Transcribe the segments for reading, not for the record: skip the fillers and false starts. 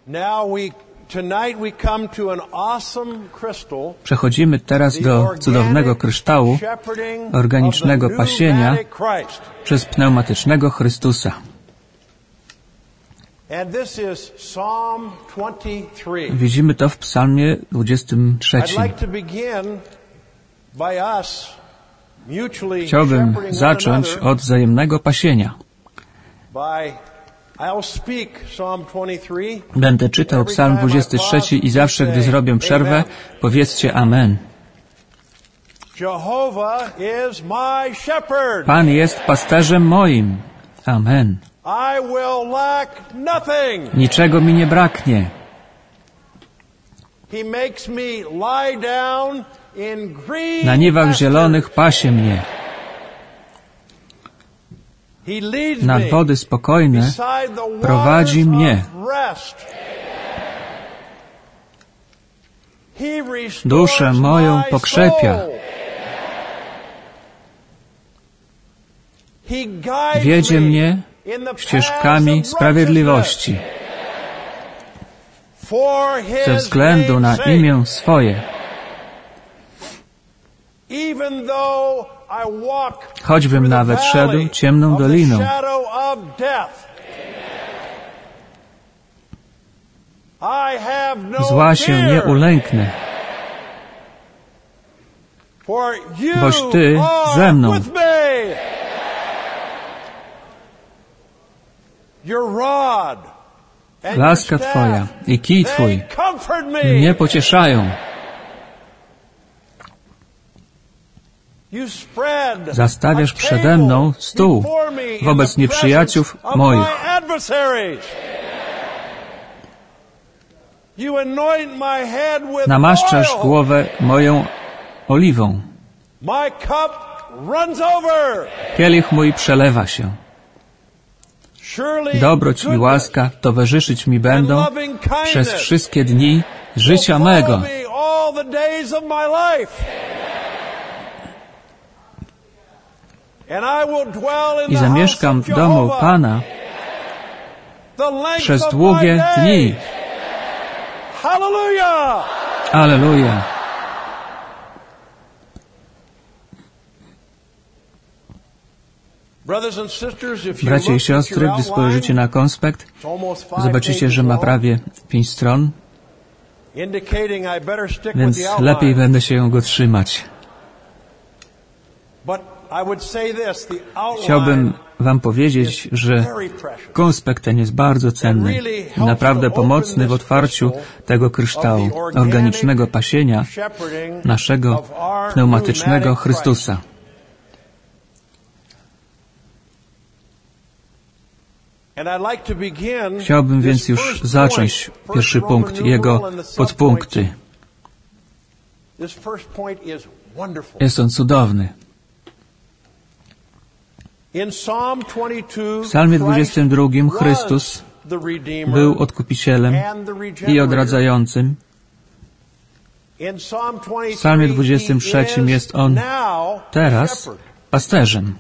Przechodzimy teraz do cudownego kryształu organicznego pasienia przez pneumatycznego Chrystusa. Widzimy to w Psalmie 23. Chciałbym zacząć od wzajemnego pasienia. Będę czytał Psalm 23 i zawsze, gdy zrobię przerwę, powiedzcie Amen. Pan jest pasterzem moim. Amen. Niczego mi nie braknie. Na niwach zielonych pasie mnie. Nad wody spokojne prowadzi mnie. Duszę moją pokrzepia. Wiedzie mnie ścieżkami sprawiedliwości ze względu na imię swoje. Choćbym nawet szedł ciemną doliną, zła się nie ulęknę, boś Ty ze mną. Łaska Twoja i kij Twój mnie pocieszają. Zastawiasz przede mną stół wobec nieprzyjaciół moich. Namaszczasz głowę moją oliwą. Kielich mój przelewa się. Dobroć i łaska towarzyszyć mi będą przez wszystkie dni życia mego. I zamieszkam w domu Pana przez długie dni. Alleluja! Bracia i siostry, gdy spojrzycie na konspekt, zobaczycie, że ma prawie 5 stron, więc lepiej będę się go trzymać. Chciałbym Wam powiedzieć, że konspekt ten jest bardzo cenny i naprawdę pomocny w otwarciu tego kryształu organicznego pasienia naszego pneumatycznego Chrystusa. Chciałbym więc już zacząć pierwszy punkt, jego podpunkty. Jest on cudowny. W Psalmie 22 Chrystus był odkupicielem i odradzającym. W Psalmie 23 jest On teraz pasterzem.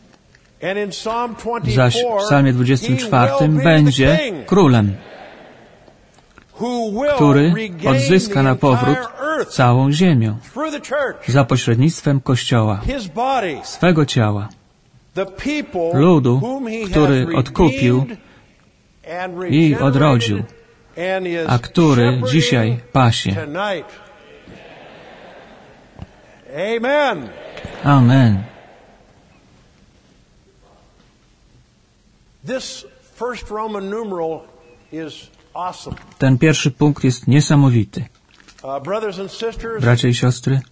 Zaś w Psalmie 24 będzie królem, który odzyska na powrót całą ziemię za pośrednictwem Kościoła, swego ciała, ludu, który odkupił i odrodził, a który dzisiaj pasie. Amen. Ten pierwszy punkt jest niesamowity. Bracia i siostry,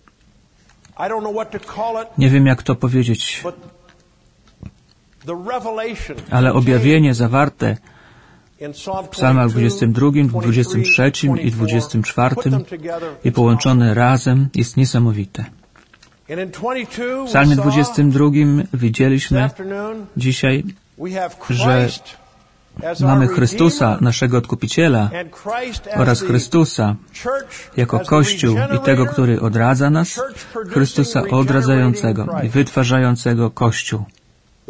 nie wiem, jak to powiedzieć, ale objawienie zawarte w Psalmach 22, 23 i 24 i połączone razem jest niesamowite. W Psalmie 22 widzieliśmy dzisiaj, że mamy Chrystusa, naszego Odkupiciela, oraz Chrystusa jako Kościół i tego, który odradza nas, Chrystusa odradzającego i wytwarzającego Kościół.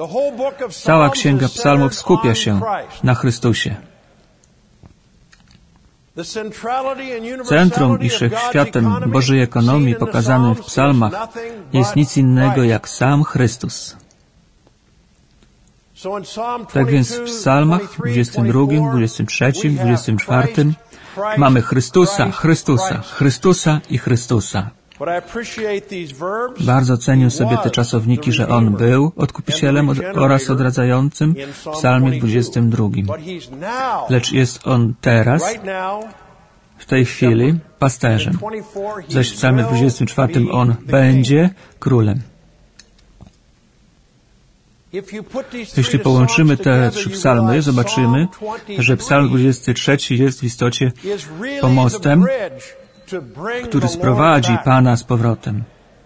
Cała Księga Psalmów skupia się na Chrystusie. Centrum i wszechświatem Bożej ekonomii pokazanym w psalmach jest nic innego jak sam Chrystus. Tak więc w psalmach 22, 23, 24 mamy Chrystusa, Chrystusa, Chrystusa i Chrystusa. Bardzo cenię sobie te czasowniki, że On był Odkupicielem oraz Odradzającym w psalmie 22. Lecz jest On teraz, w tej chwili, pasterzem. Zaś w psalmie 24 On będzie królem. Jeśli połączymy te trzy psalmy, zobaczymy, że psalm 23 jest w istocie pomostem, który sprowadzi Pana z powrotem.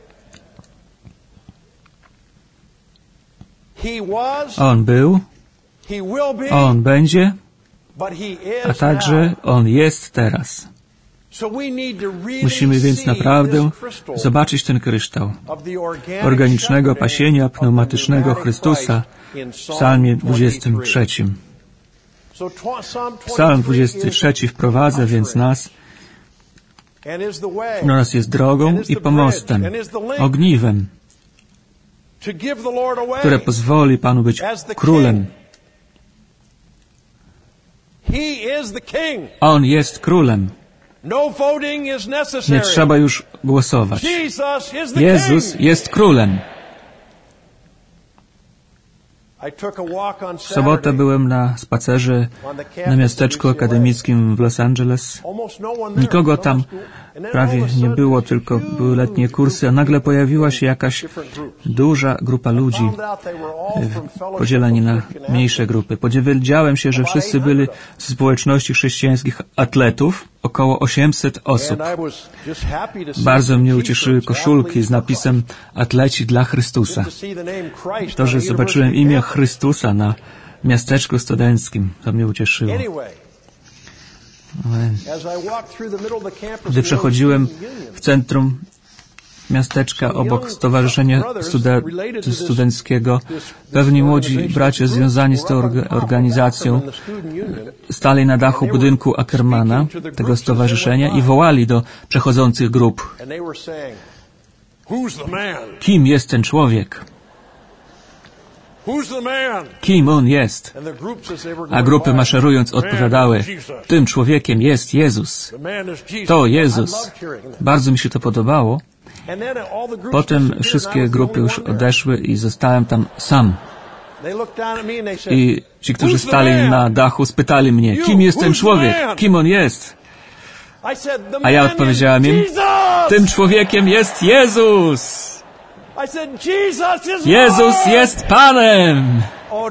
On był, On będzie, a także On jest teraz. Musimy więc naprawdę zobaczyć ten kryształ organicznego pasienia pneumatycznego Chrystusa w psalmie 23. Psalm 23 wprowadza więc nas oraz jest drogą i pomostem, ogniwem, które pozwoli Panu być królem. On jest królem. Nie trzeba już głosować. Jezus jest królem. W sobotę byłem na spacerze na miasteczku akademickim w Los Angeles. Nikogo tam prawie nie było, tylko były letnie kursy, a nagle pojawiła się jakaś duża grupa ludzi, podzieleni na mniejsze grupy. Dowiedziałem się, że wszyscy byli z społeczności chrześcijańskich atletów, około 800 osób. Bardzo mnie ucieszyły koszulki z napisem Atleci dla Chrystusa. To, że zobaczyłem imię Chrystusa na miasteczku studenckim, to mnie ucieszyło. Gdy przechodziłem w centrum miasteczka obok Stowarzyszenia Studenckiego, pewni młodzi bracia związani z tą organizacją stali na dachu budynku Ackermana, tego stowarzyszenia, i wołali do przechodzących grup: kim jest ten człowiek? Kim on jest? A grupy maszerując odpowiadały: tym człowiekiem jest Jezus. To Jezus. Bardzo mi się to podobało. Potem wszystkie grupy już odeszły i zostałem tam sam. I ci, którzy stali na dachu, spytali mnie: kim jest ten człowiek? Kim on jest? A ja odpowiedziałem im: tym człowiekiem jest Jezus. Jezus jest Panem!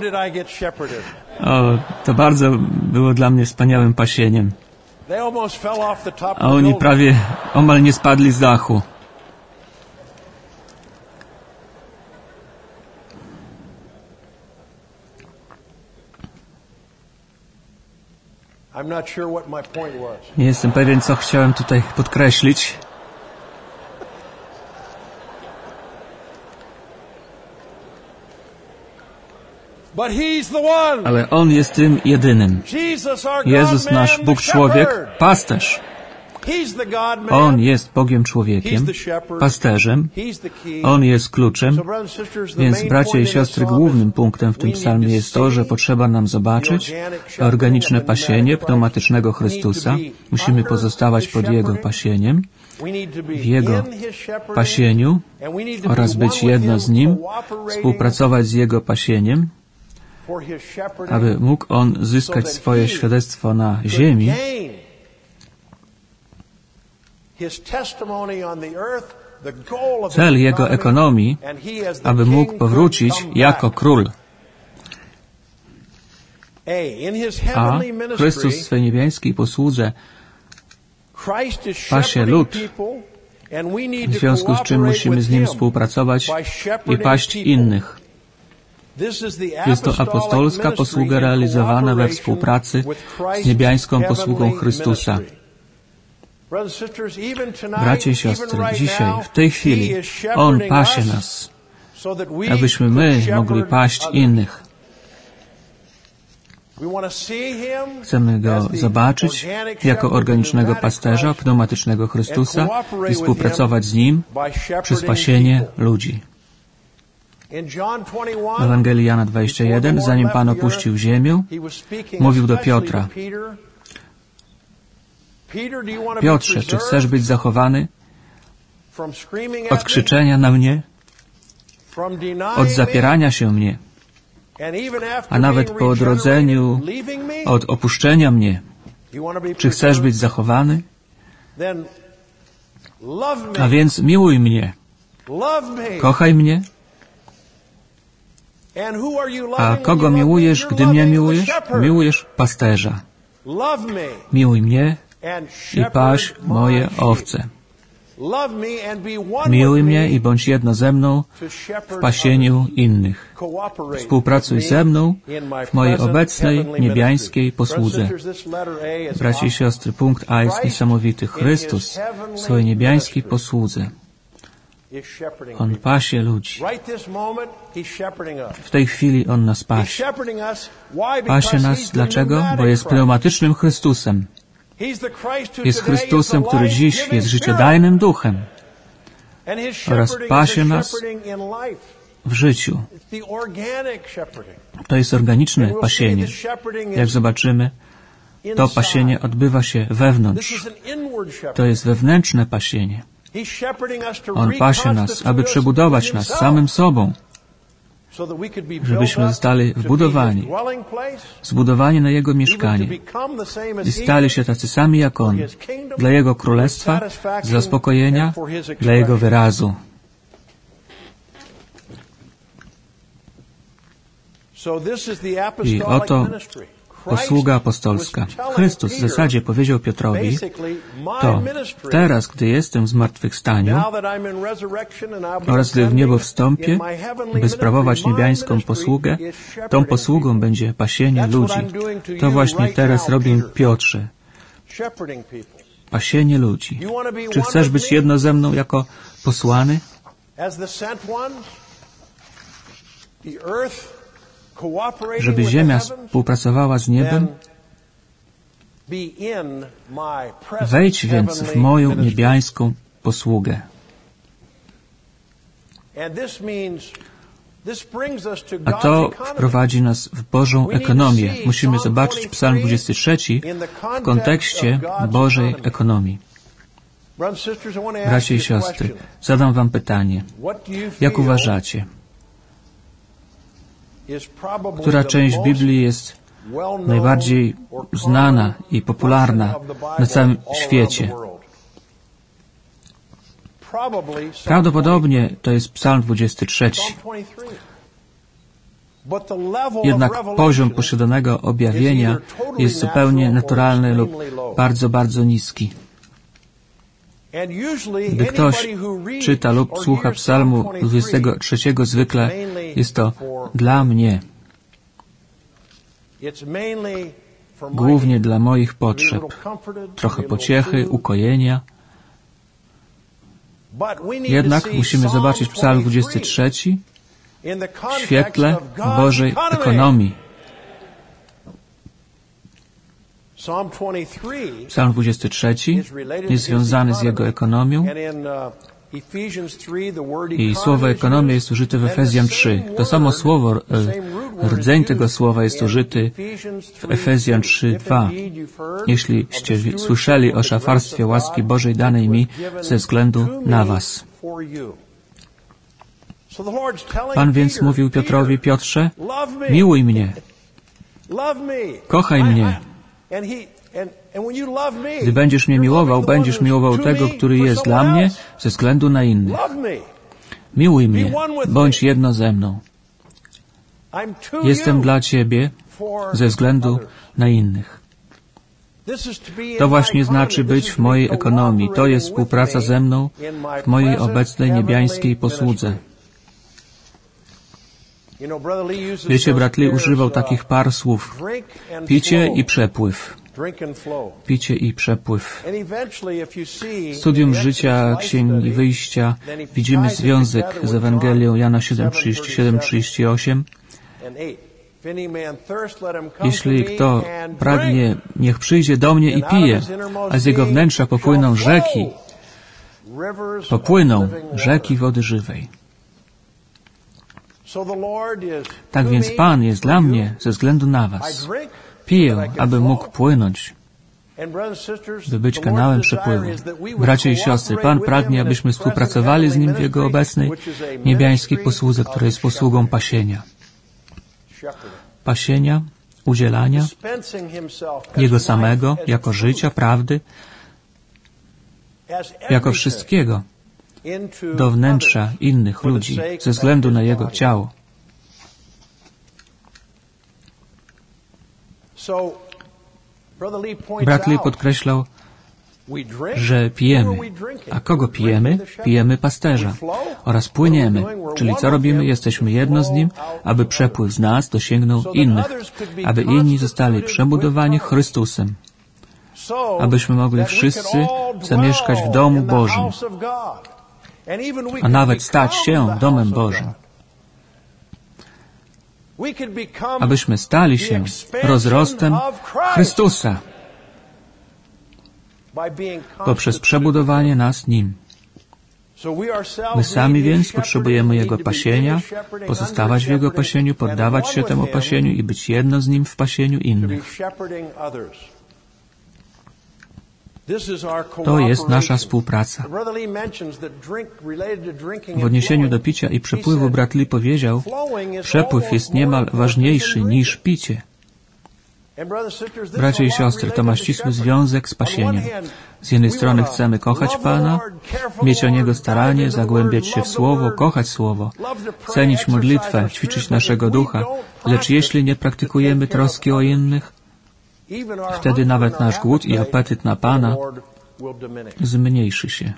O, to bardzo było dla mnie wspaniałym pasieniem. A oni prawie omal nie spadli z dachu. Nie jestem pewien, co chciałem tutaj podkreślić. Ale On jest tym jedynym. Jezus, nasz Bóg człowiek, pasterz. On jest Bogiem człowiekiem, pasterzem. On jest kluczem. Więc, bracia i siostry, głównym punktem w tym psalmie jest to, że potrzeba nam zobaczyć organiczne pasienie pneumatycznego Chrystusa. Musimy pozostawać pod Jego pasieniem, w Jego pasieniu oraz być jedno z Nim, współpracować z Jego pasieniem, aby mógł On zyskać swoje świadectwo na ziemi, cel Jego ekonomii, aby mógł powrócić jako król. A Chrystus w swej niebiańskiej posłudze pasie lud, w związku z czym musimy z Nim współpracować i paść innych. Jest to apostolska posługa realizowana we współpracy z niebiańską posługą Chrystusa. Bracia i siostry, dzisiaj, w tej chwili, On pasie nas, abyśmy my mogli paść innych. Chcemy Go zobaczyć jako organicznego pasterza, pneumatycznego Chrystusa i współpracować z Nim przy spasienie ludzi. W Ewangelii Jana 21, zanim Pan opuścił ziemię, mówił do Piotra: Piotrze, czy chcesz być zachowany od krzyczenia na mnie, od zapierania się mnie, a nawet po odrodzeniu od opuszczenia mnie? Czy chcesz być zachowany? A więc miłuj mnie, kochaj mnie. A kogo miłujesz, gdy mnie miłujesz? Miłujesz pasterza. Miłuj mnie i paś moje owce. Miłuj mnie i bądź jedno ze mną w pasieniu innych. Współpracuj ze mną w mojej obecnej niebiańskiej posłudze. Bracia i siostry, punkt A jest niesamowity. Chrystus w swojej niebiańskiej posłudze. On pasie ludzi. W tej chwili On nas pasie. Pasie nas dlaczego? Bo jest pneumatycznym Chrystusem. Jest Chrystusem, który dziś jest życiodajnym duchem oraz pasie nas w życiu. To jest organiczne pasienie. Jak zobaczymy, to pasienie odbywa się wewnątrz. To jest wewnętrzne pasienie. On pasie nas, aby przebudować nas samym sobą, żebyśmy zostali wbudowani, zbudowani na Jego mieszkanie i stali się tacy sami jak On, dla Jego królestwa, zaspokojenia, dla Jego wyrazu. I oto posługa apostolska. Chrystus w zasadzie powiedział Piotrowi: to teraz, gdy jestem w zmartwychwstaniu oraz gdy w niebo wstąpię, by sprawować niebiańską posługę, tą posługą będzie pasienie ludzi. To właśnie teraz robię, Piotrze. Pasienie ludzi. Czy chcesz być jedno ze mną jako posłany? Żeby ziemia współpracowała z niebem? Wejdź więc w moją niebiańską posługę. A to wprowadzi nas w Bożą ekonomię. Musimy zobaczyć Psalm 23 w kontekście Bożej ekonomii. Bracia i siostry, zadam wam pytanie. Jak uważacie? Która część Biblii jest najbardziej znana i popularna na całym świecie? Prawdopodobnie to jest Psalm 23. Jednak poziom posiadanego objawienia jest zupełnie naturalny lub bardzo, bardzo niski. Gdy ktoś czyta lub słucha Psalmu 23, zwykle jest to dla mnie, głównie dla moich potrzeb, trochę pociechy, ukojenia. Jednak musimy zobaczyć Psalm 23 w świetle Bożej ekonomii. Psalm 23 jest związany z jego ekonomią i słowo ekonomia jest użyte w Efezjan 3. To samo słowo, rdzeń tego słowa jest użyty w Efezjan 3:2. Jeśliście słyszeli o szafarstwie łaski Bożej danej mi ze względu na was. Pan więc mówił Piotrowi: Piotrze, miłuj mnie, kochaj mnie. Gdy będziesz mnie miłował, będziesz miłował tego, który jest dla mnie ze względu na innych. Miłuj mnie, bądź jedno ze mną. Jestem dla Ciebie ze względu na innych. To właśnie znaczy być w mojej ekonomii. To jest współpraca ze mną w mojej obecnej niebiańskiej posłudze. Wiecie, brat Lee używał takich par słów: picie i przepływ. Picie i przepływ. W studium życia Księgi Wyjścia widzimy związek z Ewangelią Jana 7:37-38 Jeśli kto pragnie, niech przyjdzie do mnie i pije, a z jego wnętrza popłyną rzeki wody żywej. Tak więc Pan jest dla mnie ze względu na was. Piję, aby mógł płynąć, by być kanałem przepływu. Bracia i siostry, Pan pragnie, abyśmy współpracowali z Nim w Jego obecnej niebiańskiej posłudze, która jest posługą pasienia, udzielania Jego samego, jako życia, prawdy, jako wszystkiego do wnętrza innych ludzi, ze względu na Jego ciało. Brat Lee podkreślał, że pijemy. A kogo pijemy? Pijemy pasterza. Oraz płyniemy. Czyli co robimy? Jesteśmy jedno z Nim, aby przepływ z nas dosięgnął innych. Aby inni zostali przebudowani Chrystusem. Abyśmy mogli wszyscy zamieszkać w domu Bożym. A nawet stać się domem Bożym. Abyśmy stali się rozrostem Chrystusa poprzez przebudowanie nas Nim. My sami więc potrzebujemy Jego pasienia, pozostawać w Jego pasieniu, poddawać się temu pasieniu i być jedno z Nim w pasieniu innych. To jest nasza współpraca. W odniesieniu do picia i przepływu brat Lee powiedział, przepływ jest niemal ważniejszy niż picie. Bracia i siostry, to ma ścisły związek z pasieniem. Z jednej strony chcemy kochać Pana, mieć o Niego staranie, zagłębiać się w Słowo, kochać Słowo, cenić modlitwę, ćwiczyć naszego ducha, lecz jeśli nie praktykujemy troski o innych, wtedy nawet nasz głód i apetyt na Pana zmniejszy się.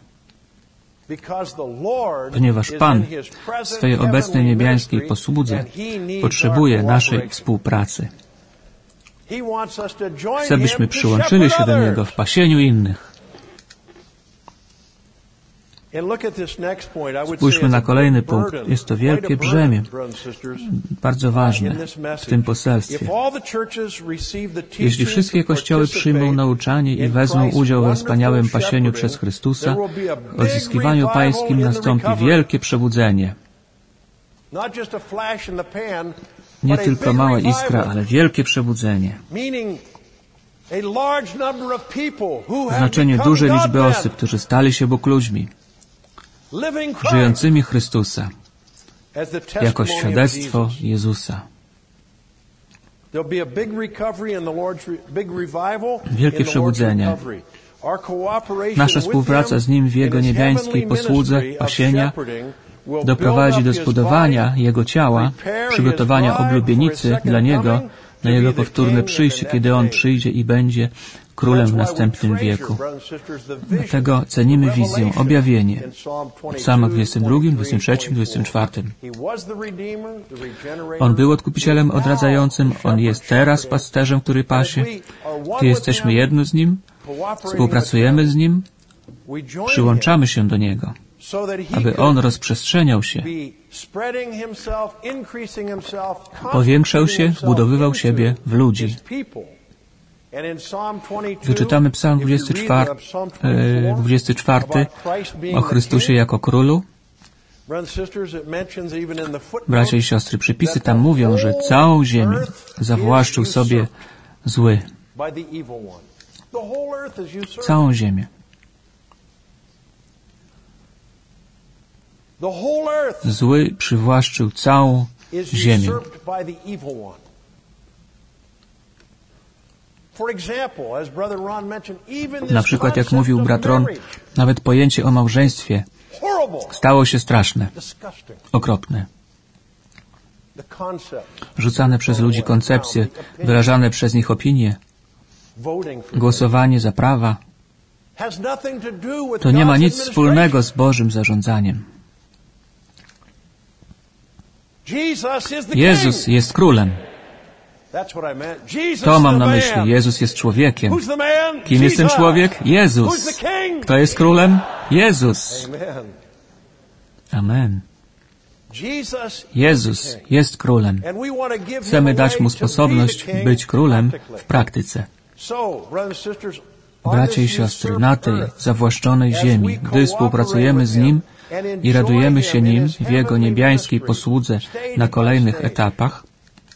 Ponieważ Pan w swojej obecnej niebiańskiej posłudze potrzebuje naszej współpracy. Chce, byśmy przyłączyli się do Niego w pasieniu innych. Spójrzmy na kolejny punkt. Jest to wielkie brzemię, bardzo ważne w tym poselstwie. Jeśli wszystkie kościoły przyjmą nauczanie i wezmą udział we wspaniałym pasieniu przez Chrystusa, w odzyskiwaniu pańskim nastąpi wielkie przebudzenie. Nie tylko mała iskra, ale wielkie przebudzenie. W znaczeniu dużej liczby osób, którzy stali się Bóg ludźmi, żyjącymi Chrystusa, jako świadectwo Jezusa. Wielkie przebudzenie. Nasza współpraca z Nim w Jego niebiańskiej posłudze pasienia doprowadzi do zbudowania Jego ciała, przygotowania oblubienicy dla Niego na Jego powtórne przyjście, kiedy On przyjdzie i będzie Królem w następnym wieku. Dlatego cenimy wizję, objawienie. W Psalmach 22, 23, 24. On był odkupicielem odradzającym, On jest teraz pasterzem, który pasie. Gdy jesteśmy jedno z Nim, współpracujemy z Nim, przyłączamy się do Niego, aby On rozprzestrzeniał się, powiększał się, budowywał siebie w ludzi. Wyczytamy Psalm 24 o Chrystusie jako Królu. Bracia i siostry, przypisy tam mówią, że całą ziemię zawłaszczył sobie zły. Całą ziemię. Zły przywłaszczył całą ziemię. Na przykład, jak mówił brat Ron, nawet pojęcie o małżeństwie stało się straszne, okropne. Rzucane przez ludzi koncepcje, wyrażane przez nich opinie, głosowanie za prawa, to nie ma nic wspólnego z Bożym zarządzaniem. Jezus jest królem. To mam na myśli. Jezus jest człowiekiem. Kim jest ten człowiek? Jezus. Kto jest królem? Jezus. Amen. Jezus jest królem. Chcemy dać Mu sposobność być królem w praktyce. Bracia i siostry, na tej zawłaszczonej ziemi, gdy współpracujemy z Nim i radujemy się Nim w Jego niebiańskiej posłudze na kolejnych etapach,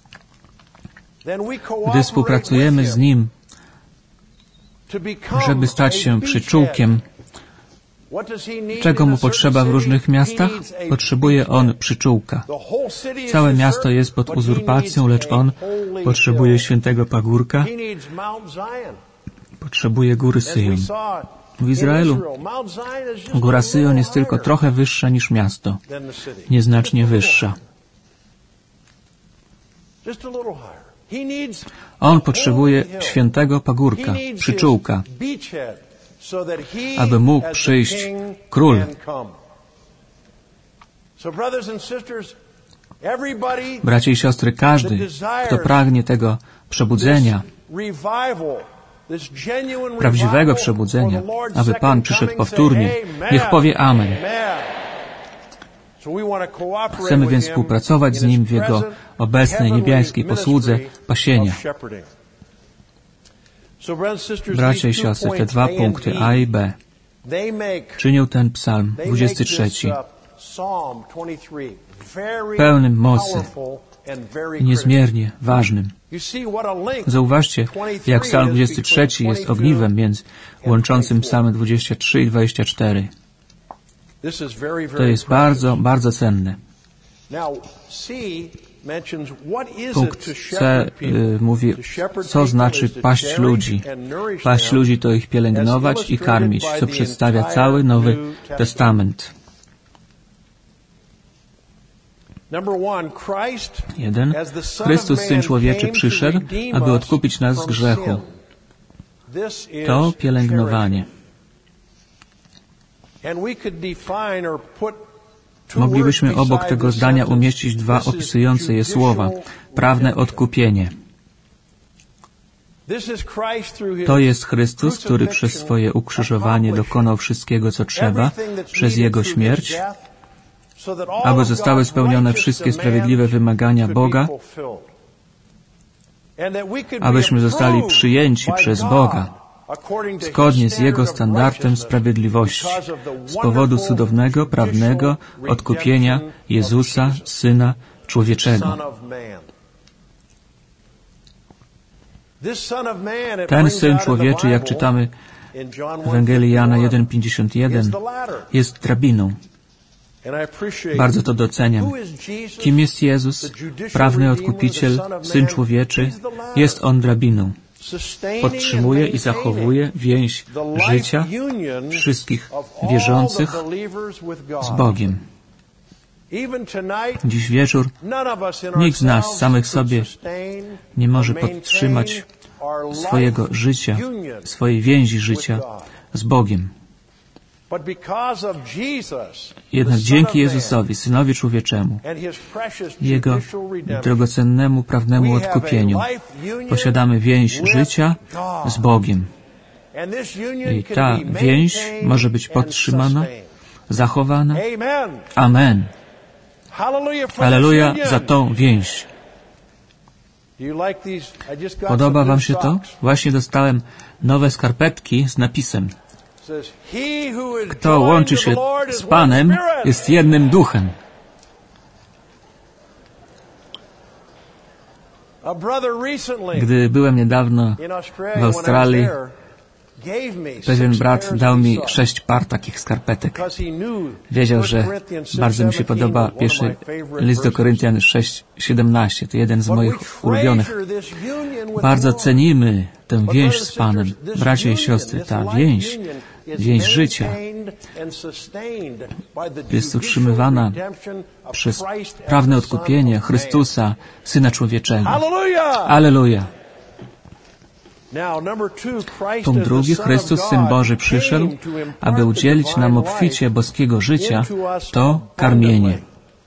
gdy współpracujemy z Nim, żeby stać się przyczółkiem, czego Mu potrzeba w różnych miastach? Potrzebuje On przyczółka. Całe miasto jest pod uzurpacją, lecz On potrzebuje świętego pagórka, potrzebuje góry Syjon. W Izraelu góra Syjon jest tylko trochę wyższa niż miasto, nieznacznie wyższa. On potrzebuje świętego pagórka, przyczółka, aby mógł przyjść król. Bracia i siostry, każdy, kto pragnie tego przebudzenia, prawdziwego przebudzenia, aby Pan przyszedł powtórnie, niech powie Amen. Chcemy więc współpracować z Nim w Jego obecnej niebiańskiej posłudze pasienia. Bracia i siostry, te dwa punkty A i B czynią ten psalm 23 pełnym mocy i niezmiernie ważnym. Zauważcie, jak psalm 23 jest ogniwem między łączącym psalmy 23 i 24. To jest bardzo, bardzo cenne. Punkt C mówi, co znaczy paść ludzi. Paść ludzi to ich pielęgnować i karmić, co przedstawia cały Nowy Testament. 1. Chrystus, Syn Człowieczy, przyszedł, aby odkupić nas z grzechu. To pielęgnowanie. Moglibyśmy obok tego zdania umieścić dwa opisujące je słowa. Prawne odkupienie. To jest Chrystus, który przez swoje ukrzyżowanie dokonał wszystkiego, co trzeba, przez Jego śmierć, aby zostały spełnione wszystkie sprawiedliwe wymagania Boga, abyśmy zostali przyjęci przez Boga, zgodnie z Jego standardem sprawiedliwości, z powodu cudownego, prawnego odkupienia Jezusa, Syna Człowieczego. Ten Syn Człowieczy, jak czytamy w Ewangelii Jana 1:51, jest drabiną. Bardzo to doceniam. Kim jest Jezus? Prawny Odkupiciel, Syn Człowieczy. Jest On drabiną. Podtrzymuje i zachowuje więź życia wszystkich wierzących z Bogiem. Dziś wieczór nikt z nas samych sobie nie może podtrzymać swojego życia, swojej więzi życia z Bogiem. Jednak dzięki Jezusowi, Synowi Człowieczemu, Jego drogocennemu, prawnemu odkupieniu, posiadamy więź życia z Bogiem. I ta więź może być podtrzymana, zachowana. Amen. Halleluja za tą więź. Podoba Wam się to? Właśnie dostałem nowe skarpetki z napisem: kto łączy się z Panem, jest jednym duchem. Gdy byłem niedawno w Australii, pewien brat dał mi 6 par takich skarpetek. Wiedział, że bardzo mi się podoba pierwszy list do Koryntian 6:17. To jeden z moich ulubionych. Bardzo cenimy tę więź z Panem. Bracia i siostry, ta więź życia jest utrzymywana przez prawne odkupienie Chrystusa, Syna Człowieczego. Alleluja! Punkt drugi. Chrystus, Syn Boży, przyszedł, aby udzielić nam obficie boskiego życia, to karmienie.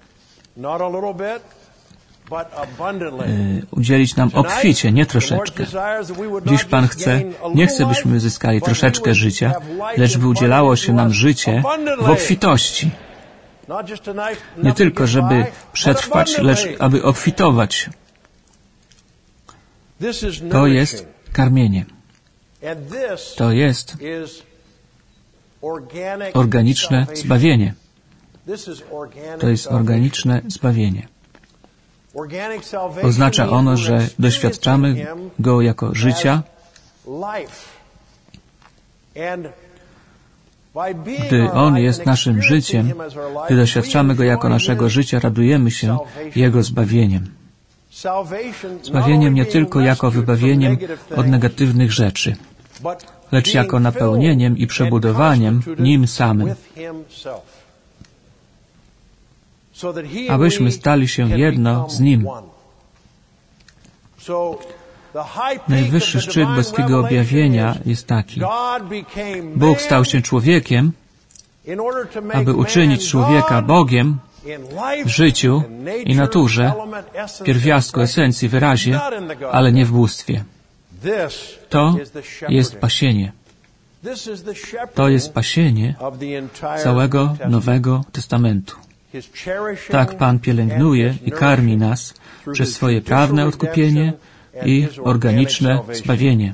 Udzielić nam obficie, nie troszeczkę. Dziś Pan nie chce, byśmy zyskali troszeczkę życia, lecz by udzielało się nam życie w obfitości. Nie tylko, żeby przetrwać, lecz aby obfitować. To jest karmienie. To jest organiczne zbawienie. To jest organiczne zbawienie. Oznacza ono, że doświadczamy Go jako życia. Gdy On jest naszym życiem, gdy doświadczamy Go jako naszego życia, radujemy się Jego zbawieniem. Zbawieniem nie tylko jako wybawieniem od negatywnych rzeczy, lecz jako napełnieniem i przebudowaniem Nim samym, abyśmy stali się jedno z Nim. Najwyższy szczyt boskiego objawienia jest taki. Bóg stał się człowiekiem, aby uczynić człowieka Bogiem w życiu i naturze, pierwiastku, esencji, wyrazie, ale nie w bóstwie. To jest pasienie. To jest pasienie całego Nowego Testamentu. Tak Pan pielęgnuje i karmi nas przez swoje prawne odkupienie i organiczne zbawienie.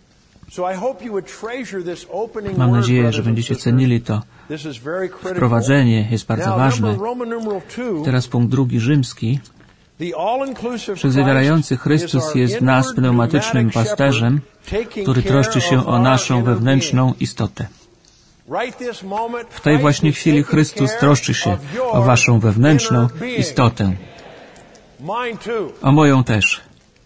Mam nadzieję, że będziecie cenili to. Wprowadzenie jest bardzo ważne. Teraz punkt 2 rzymski. Wszechzawierający Chrystus jest w nas pneumatycznym pasterzem, który troszczy się o naszą wewnętrzną istotę. W tej właśnie chwili Chrystus troszczy się o waszą wewnętrzną istotę. O moją też.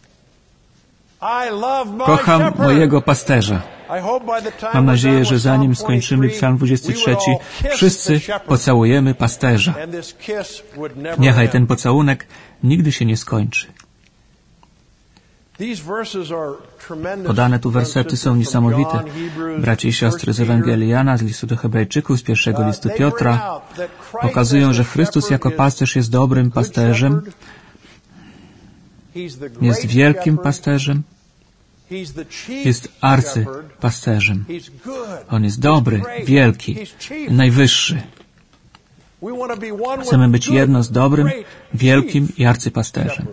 Kocham mojego pasterza. Mam nadzieję, że zanim skończymy Psalm 23, wszyscy pocałujemy pasterza. Niechaj ten pocałunek nigdy się nie skończy. Podane tu wersety są niesamowite. Bracia i siostry z Ewangelii Jana, z listu do Hebrajczyków, z pierwszego listu Piotra pokazują, że Chrystus jako pasterz jest dobrym pasterzem, jest wielkim pasterzem, jest arcypasterzem. On jest dobry, wielki, najwyższy. Chcemy być jedno z dobrym, wielkim i arcypasterzem.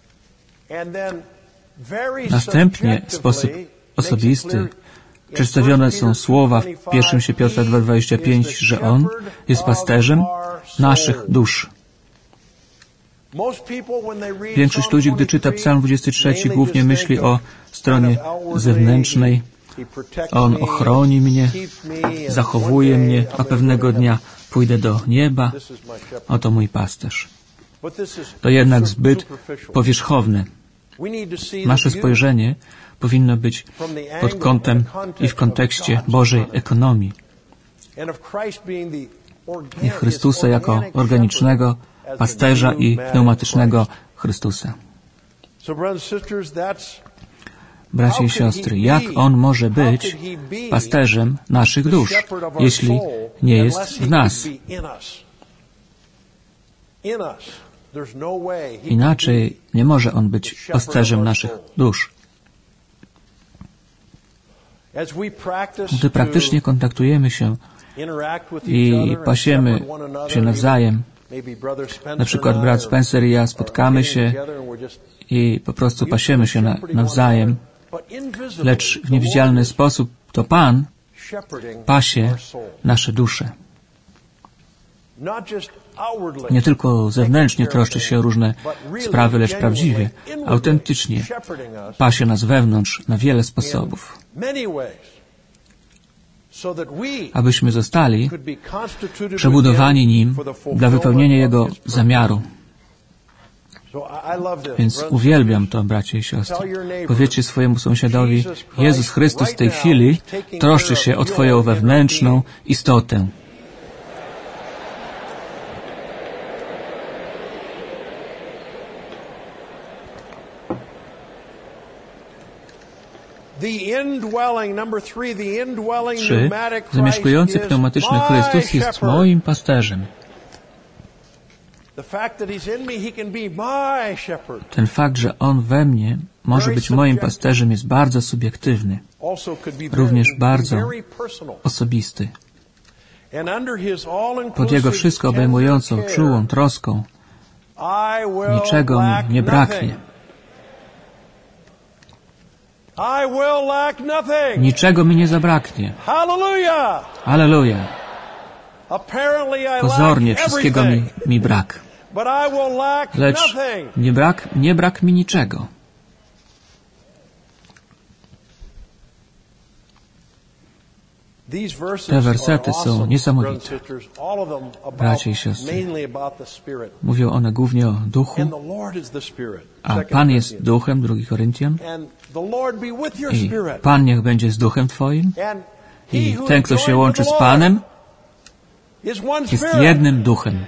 Następnie w sposób osobisty przedstawione są słowa w 1 Piotra 2,25, że On jest pasterzem naszych dusz. Większość ludzi, gdy czyta Psalm 23, głównie myśli o stronie zewnętrznej. On ochroni mnie, zachowuje mnie, a pewnego dnia pójdę do nieba. Oto mój pasterz. To jednak zbyt powierzchowne. Nasze spojrzenie powinno być pod kątem i w kontekście Bożej ekonomii i Chrystusa jako organicznego pasterza i pneumatycznego Chrystusa. Bracia i siostry, jak On może być pasterzem naszych dusz, jeśli nie jest w nas? Inaczej nie może On być pasterzem naszych dusz. Gdy praktycznie kontaktujemy się i pasiemy się nawzajem, na przykład brat Spencer i ja spotkamy się i po prostu pasiemy się nawzajem, lecz w niewidzialny sposób to Pan pasie nasze dusze. Nie tylko zewnętrznie troszczy się o różne sprawy, lecz prawdziwie, autentycznie pasie nas wewnątrz na wiele sposobów, abyśmy zostali przebudowani Nim dla wypełnienia Jego zamiaru. Więc uwielbiam to, bracia i siostry. Powiedzcie swojemu sąsiadowi, Jezus Chrystus w tej chwili troszczy się o Twoją wewnętrzną istotę. Zamieszkujący pneumatyczny Chrystus jest moim pasterzem. Ten fakt, że On we mnie może być moim pasterzem, jest bardzo subiektywny, również bardzo osobisty. Pod Jego wszystko obejmującą, czułą troską niczego mi nie braknie. Niczego mi nie zabraknie. Halleluja! Pozornie wszystkiego mi brak. Lecz nie brak mi niczego. Te wersety są niesamowite. Bracia i siostry, mówią one głównie o duchu, a Pan jest duchem, 2 Koryntian, i Pan niech będzie z duchem twoim, i ten, kto się łączy z Panem, jest jednym duchem.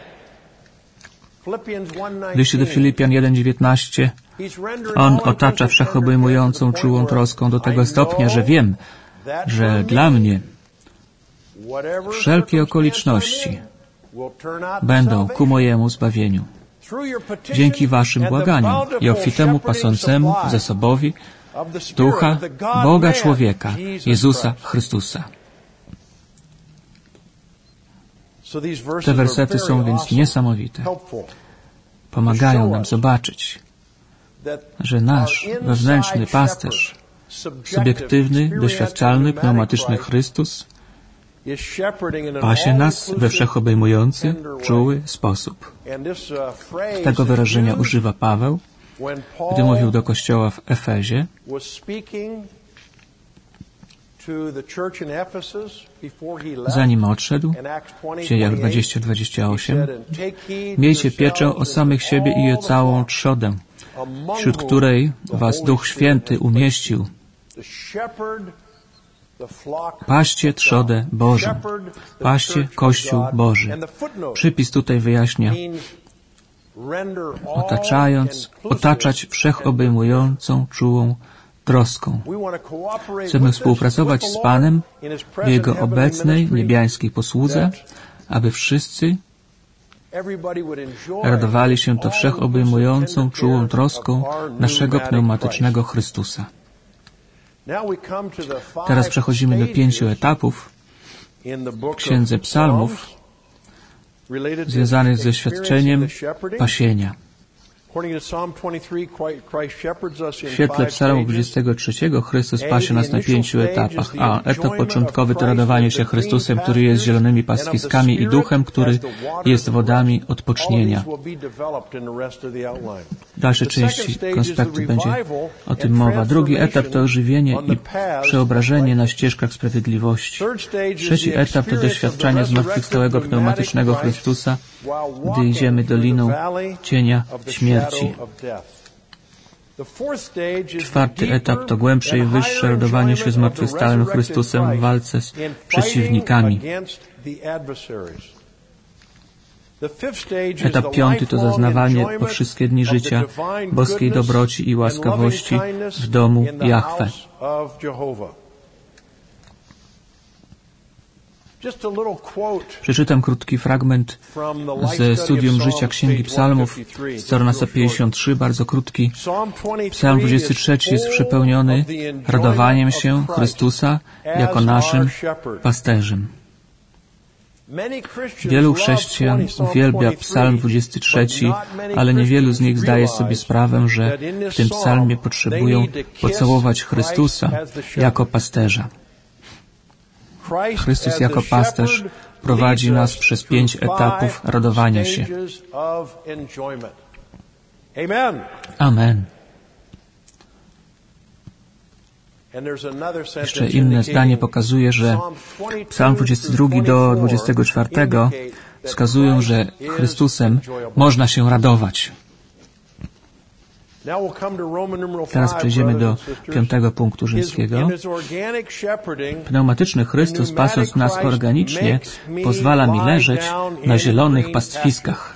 W liście do Filipian 1:19 On otacza wszechobejmującą, czułą troską do tego stopnia, że wiem, że dla mnie wszelkie okoliczności będą ku mojemu zbawieniu. Dzięki waszym błaganiom i obfitemu pasącemu zasobowi Ducha Boga człowieka, Jezusa Chrystusa. Te wersety są więc niesamowite. Pomagają nam zobaczyć, że nasz wewnętrzny pasterz, subiektywny, doświadczalny, pneumatyczny Chrystus pasie nas we wszechobejmujący, czuły sposób. Tego wyrażenia używa Paweł, gdy mówił do kościoła w Efezie, zanim odszedł, w Dziejach 20:28, miejcie pieczę o samych siebie i o całą trzodę, wśród której was Duch Święty umieścił. Paście trzodę Bożą. Paście Kościół Boży. Przypis tutaj wyjaśnia, otaczać wszechobejmującą, czułą troską. Chcemy współpracować z Panem w Jego obecnej, niebiańskiej posłudze, aby wszyscy radowali się to wszechobejmującą, czułą troską naszego pneumatycznego Chrystusa. Teraz przechodzimy do 5 etapów w Księdze Psalmów związanych ze świadczeniem pasienia. W świetle Psalmu 23 Chrystus pasie nas na 5 etapach. A. Etap początkowy to radowanie się Chrystusem, który jest zielonymi pastwiskami i duchem, który jest wodami odpocznienia. W dalszej części konspektu będzie o tym mowa. Drugi etap to ożywienie i przeobrażenie na ścieżkach sprawiedliwości. Trzeci etap to doświadczanie zmartwychwstałego pneumatycznego Chrystusa, gdy idziemy doliną cienia śmierci. Czwarty etap to głębsze i wyższe radowanie się zmartwychwstałym Chrystusem w walce z przeciwnikami. Etap 5 to zaznawanie po wszystkie dni życia boskiej dobroci i łaskawości w domu Jahwe. Przeczytam krótki fragment ze studium życia Księgi Psalmów, strona 53, bardzo krótki. Psalm 23 jest przepełniony radowaniem się Chrystusa jako naszym pasterzem. Wielu chrześcijan uwielbia Psalm 23, ale niewielu z nich zdaje sobie sprawę, że w tym psalmie potrzebują pocałować Chrystusa jako pasterza. Chrystus jako pasterz prowadzi nas przez 5 etapów radowania się. Amen. Jeszcze inne zdanie pokazuje, że Psalm 22 do 24 wskazują, że Chrystusem można się radować. Teraz przejdziemy do 5 punktu rzymskiego. Pneumatyczny Chrystus, pasąc nas organicznie, pozwala mi leżeć na zielonych pastwiskach.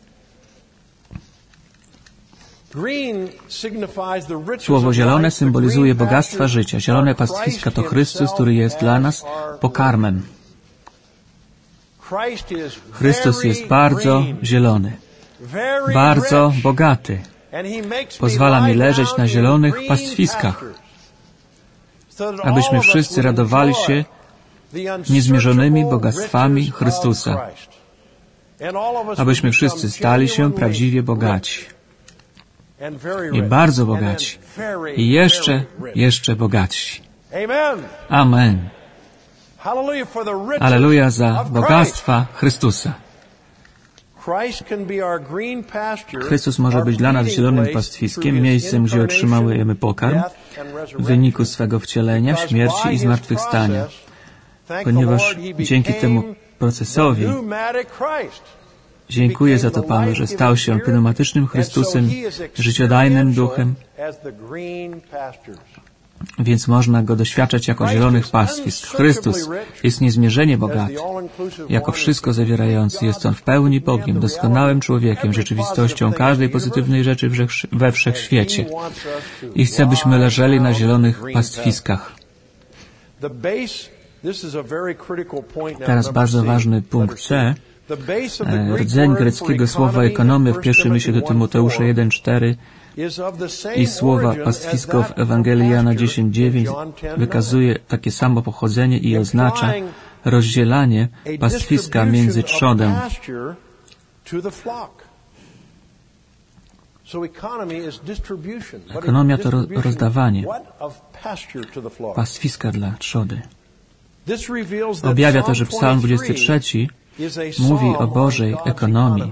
Słowo zielone symbolizuje bogactwa życia. Zielone pastwiska to Chrystus, który jest dla nas pokarmem. Chrystus jest bardzo zielony, bardzo bogaty. Pozwala mi leżeć na zielonych pastwiskach, abyśmy wszyscy radowali się niezmierzonymi bogactwami Chrystusa, abyśmy wszyscy stali się prawdziwie bogaci i bardzo bogaci i jeszcze bogatsi. Amen. Alleluja za bogactwa Chrystusa. Chrystus może być dla nas zielonym pastwiskiem, miejscem, gdzie otrzymujemy pokarm w wyniku swego wcielenia, śmierci i zmartwychwstania, ponieważ dzięki temu procesowi dziękuję za to Panu, że stał się pneumatycznym Chrystusem, życiodajnym duchem, więc można Go doświadczać jako zielonych pastwisk. Chrystus jest niezmierzenie bogaty, jako wszystko zawierający. Jest On w pełni Bogiem, doskonałym człowiekiem, rzeczywistością każdej pozytywnej rzeczy we wszechświecie. I chce, byśmy leżeli na zielonych pastwiskach. Teraz bardzo ważny punkt C. Rdzeń greckiego słowa ekonomia w pierwszym liście do Tymoteusza 1:4 i słowa pastwisko w Ewangelii Jana 10:9 wykazuje takie samo pochodzenie i oznacza rozdzielanie pastwiska między trzodę. Ekonomia to rozdawanie pastwiska dla trzody. Objawia to, że Psalm 23 mówi o Bożej ekonomii.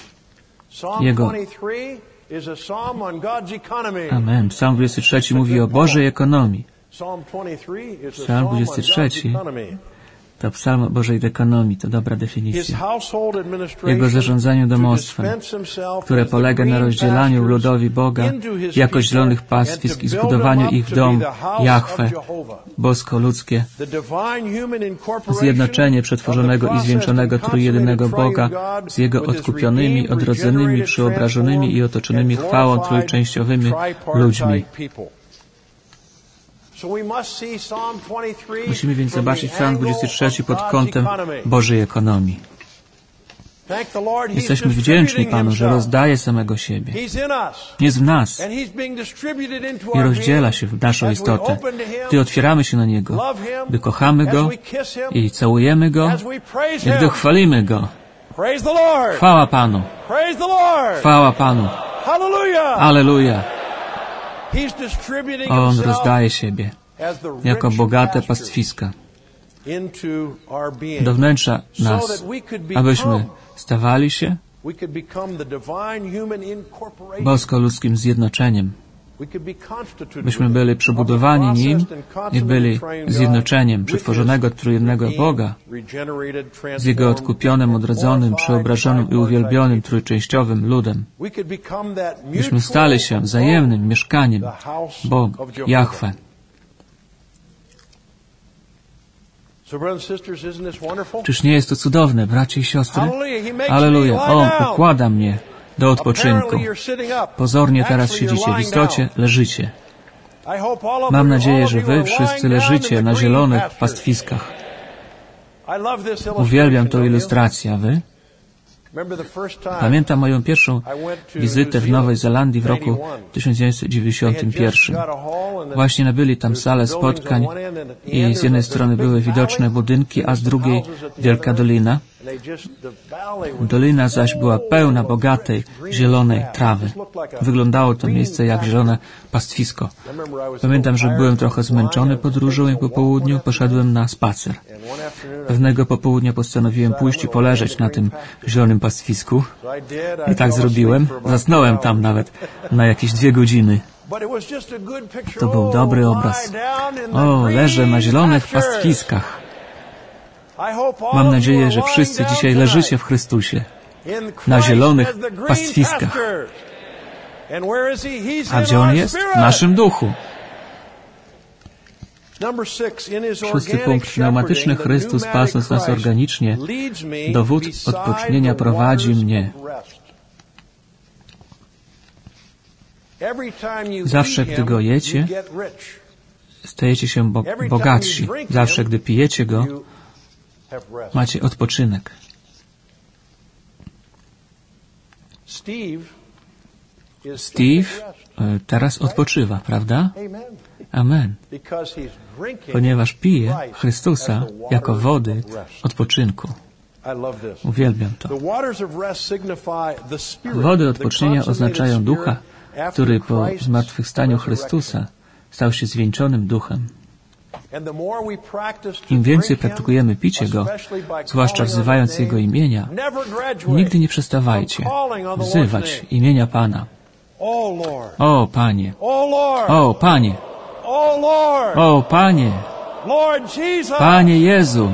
Amen. Psalm 23 mówi o Bożej ekonomii. Psalm 23 to psalm o Bożej ekonomii, to dobra definicja. Jego zarządzaniu domostwem, które polega na rozdzielaniu ludowi Boga jako zielonych pastwisk i zbudowaniu ich w dom Jahwe, bosko-ludzkie, zjednoczenie przetworzonego i zwieńczonego trójjedynego Boga z Jego odkupionymi, odrodzonymi, przeobrażonymi i otoczonymi chwałą trójczęściowymi ludźmi. Musimy więc zobaczyć Psalm 23 pod kątem Bożej ekonomii. Jesteśmy wdzięczni Panu, że rozdaje samego siebie. Jest w nas i rozdziela się w naszą istotę. Gdy otwieramy się na Niego, gdy kochamy Go i całujemy Go i gdy chwalimy Go. Chwała Panu! Chwała Panu! Alleluja! On rozdaje siebie jako bogate pastwiska do wnętrza nas, abyśmy stawali się bosko-ludzkim zjednoczeniem, byśmy byli przebudowani Nim i byli zjednoczeniem przetworzonego trójjednego Boga z Jego odkupionym, odrodzonym, przeobrażonym i uwielbionym trójczęściowym ludem. Byśmy stali się wzajemnym mieszkaniem Boga, Jahwe. Czyż nie jest to cudowne, bracia i siostry? Alleluja! On układa mnie do odpoczynku. Pozornie teraz siedzicie, w istocie leżycie. Mam nadzieję, że wy wszyscy leżycie na zielonych pastwiskach. Uwielbiam tę ilustrację, a wy? Pamiętam moją pierwszą wizytę w Nowej Zelandii w roku 1991. Właśnie nabyli tam salę spotkań i z jednej strony były widoczne budynki, a z drugiej wielka dolina. Dolina zaś była pełna bogatej, zielonej trawy. Wyglądało to miejsce jak zielone pastwisko. Pamiętam, że byłem trochę zmęczony podróżą i po południu poszedłem na spacer. Pewnego popołudnia postanowiłem pójść i poleżeć na tym zielonym pastwisku. I tak zrobiłem. Zasnąłem tam nawet na jakieś 2 godziny. To był dobry obraz. O, leżę na zielonych pastwiskach. Mam nadzieję, że wszyscy dzisiaj leżycie w Chrystusie, na zielonych pastwiskach. A gdzie On jest? W naszym duchu. 6. punkt. Pneumatyczny Chrystus, pasąc nas organicznie, do wód odpocznienia prowadzi mnie. Zawsze, gdy Go jecie, stajecie się bogatsi. Zawsze, gdy pijecie Go, macie odpoczynek. Steve teraz odpoczywa, prawda? Amen. Ponieważ pije Chrystusa jako wody odpoczynku. Uwielbiam to. Wody odpocznienia oznaczają ducha, który po zmartwychwstaniu Chrystusa stał się zwieńczonym duchem. Im więcej praktykujemy picie Go, zwłaszcza wzywając Jego imienia, nigdy nie przestawajcie wzywać imienia Pana. O Panie! O Panie! O Panie! Panie Jezu!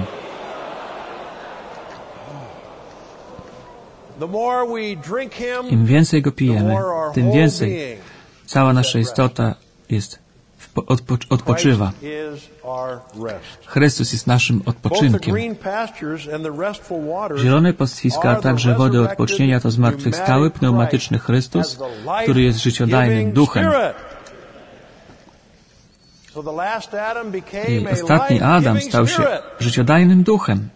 Im więcej Go pijemy, tym więcej cała nasza istota odpoczywa. Chrystus jest naszym odpoczynkiem. Zielone pastwiska, a także wody odpocznienia to zmartwychwstały, pneumatyczny Chrystus, który jest życiodajnym duchem. I ostatni Adam stał się życiodajnym duchem.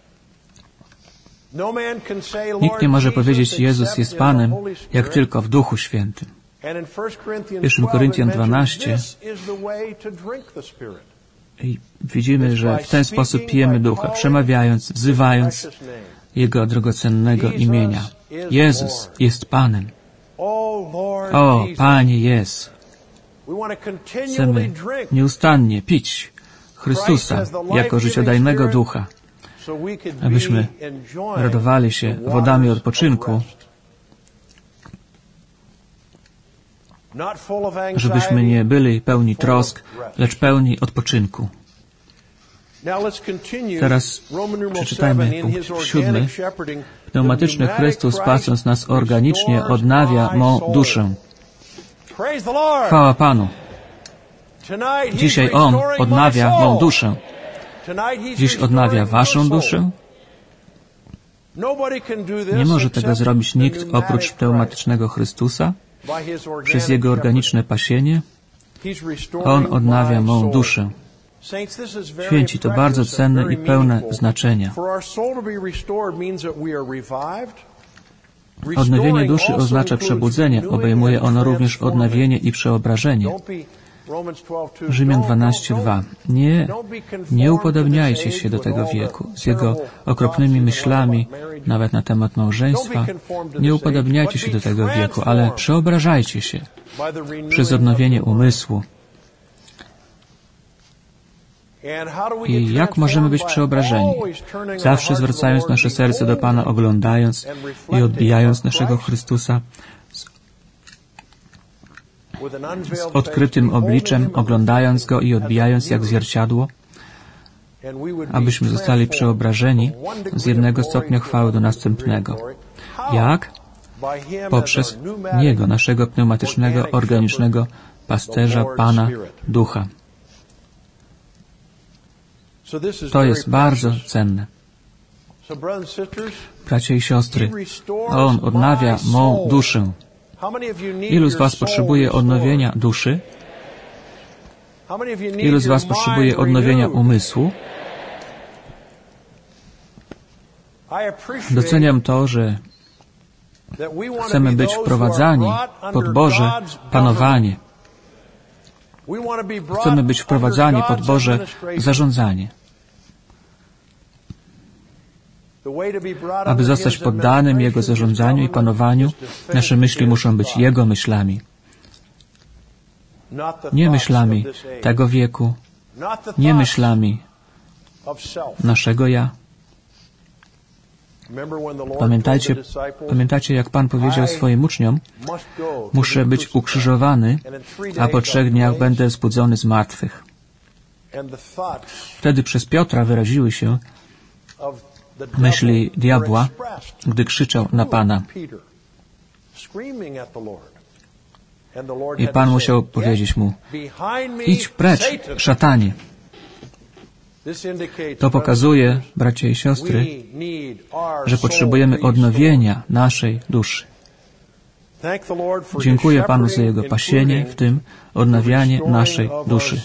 Nikt nie może powiedzieć, Jezus jest Panem, jak tylko w Duchu Świętym. W 1 Koryntian 12 i widzimy, że w ten sposób pijemy Ducha, przemawiając, wzywając Jego drogocennego imienia. Jezus jest Panem. O, Panie Jezu! Chcemy nieustannie pić Chrystusa jako życiodajnego Ducha, abyśmy radowali się wodami odpoczynku, żebyśmy nie byli pełni trosk, lecz pełni odpoczynku. Teraz przeczytajmy punkt 7. Pneumatyczny Chrystus, pasąc nas organicznie, odnawia mą duszę. Chwała Panu. Dzisiaj On odnawia mą duszę. Dziś odnawia waszą duszę. Nie może tego zrobić nikt oprócz pneumatycznego Chrystusa. Przez Jego organiczne pasienie On odnawia mą duszę. Święci, to bardzo cenne i pełne znaczenia. Odnowienie duszy oznacza przebudzenie. Obejmuje ono również odnowienie i przeobrażenie. Rzymian 12:2. Nie upodobniajcie się do tego wieku z jego okropnymi myślami, nawet na temat małżeństwa. Nie upodobniajcie się do tego wieku, ale przeobrażajcie się przez odnowienie umysłu. I jak możemy być przeobrażeni? Zawsze zwracając nasze serce do Pana, oglądając i odbijając naszego Chrystusa z odkrytym obliczem, oglądając Go i odbijając jak zwierciadło, abyśmy zostali przeobrażeni z jednego stopnia chwały do następnego. Jak? Poprzez Niego, naszego pneumatycznego, organicznego pasterza, Pana, Ducha. To jest bardzo cenne. Bracia i siostry, On odnawia mą duszę. Ilu z was potrzebuje odnowienia duszy? Ilu z was potrzebuje odnowienia umysłu? Doceniam to, że chcemy być wprowadzani pod Boże panowanie. Chcemy być wprowadzani pod Boże zarządzanie. Aby zostać poddanym Jego zarządzaniu i panowaniu, nasze myśli muszą być Jego myślami. Nie myślami tego wieku, nie myślami naszego ja. Pamiętacie, jak Pan powiedział swoim uczniom, muszę być ukrzyżowany, a po 3 dniach będę wzbudzony z martwych. Wtedy przez Piotra wyraziły się myśli diabła, gdy krzyczał na Pana. I Pan musiał powiedzieć mu, idź precz, szatanie. To pokazuje, bracia i siostry, że potrzebujemy odnowienia naszej duszy. Dziękuję Panu za Jego pasienie, w tym odnawianie naszej duszy.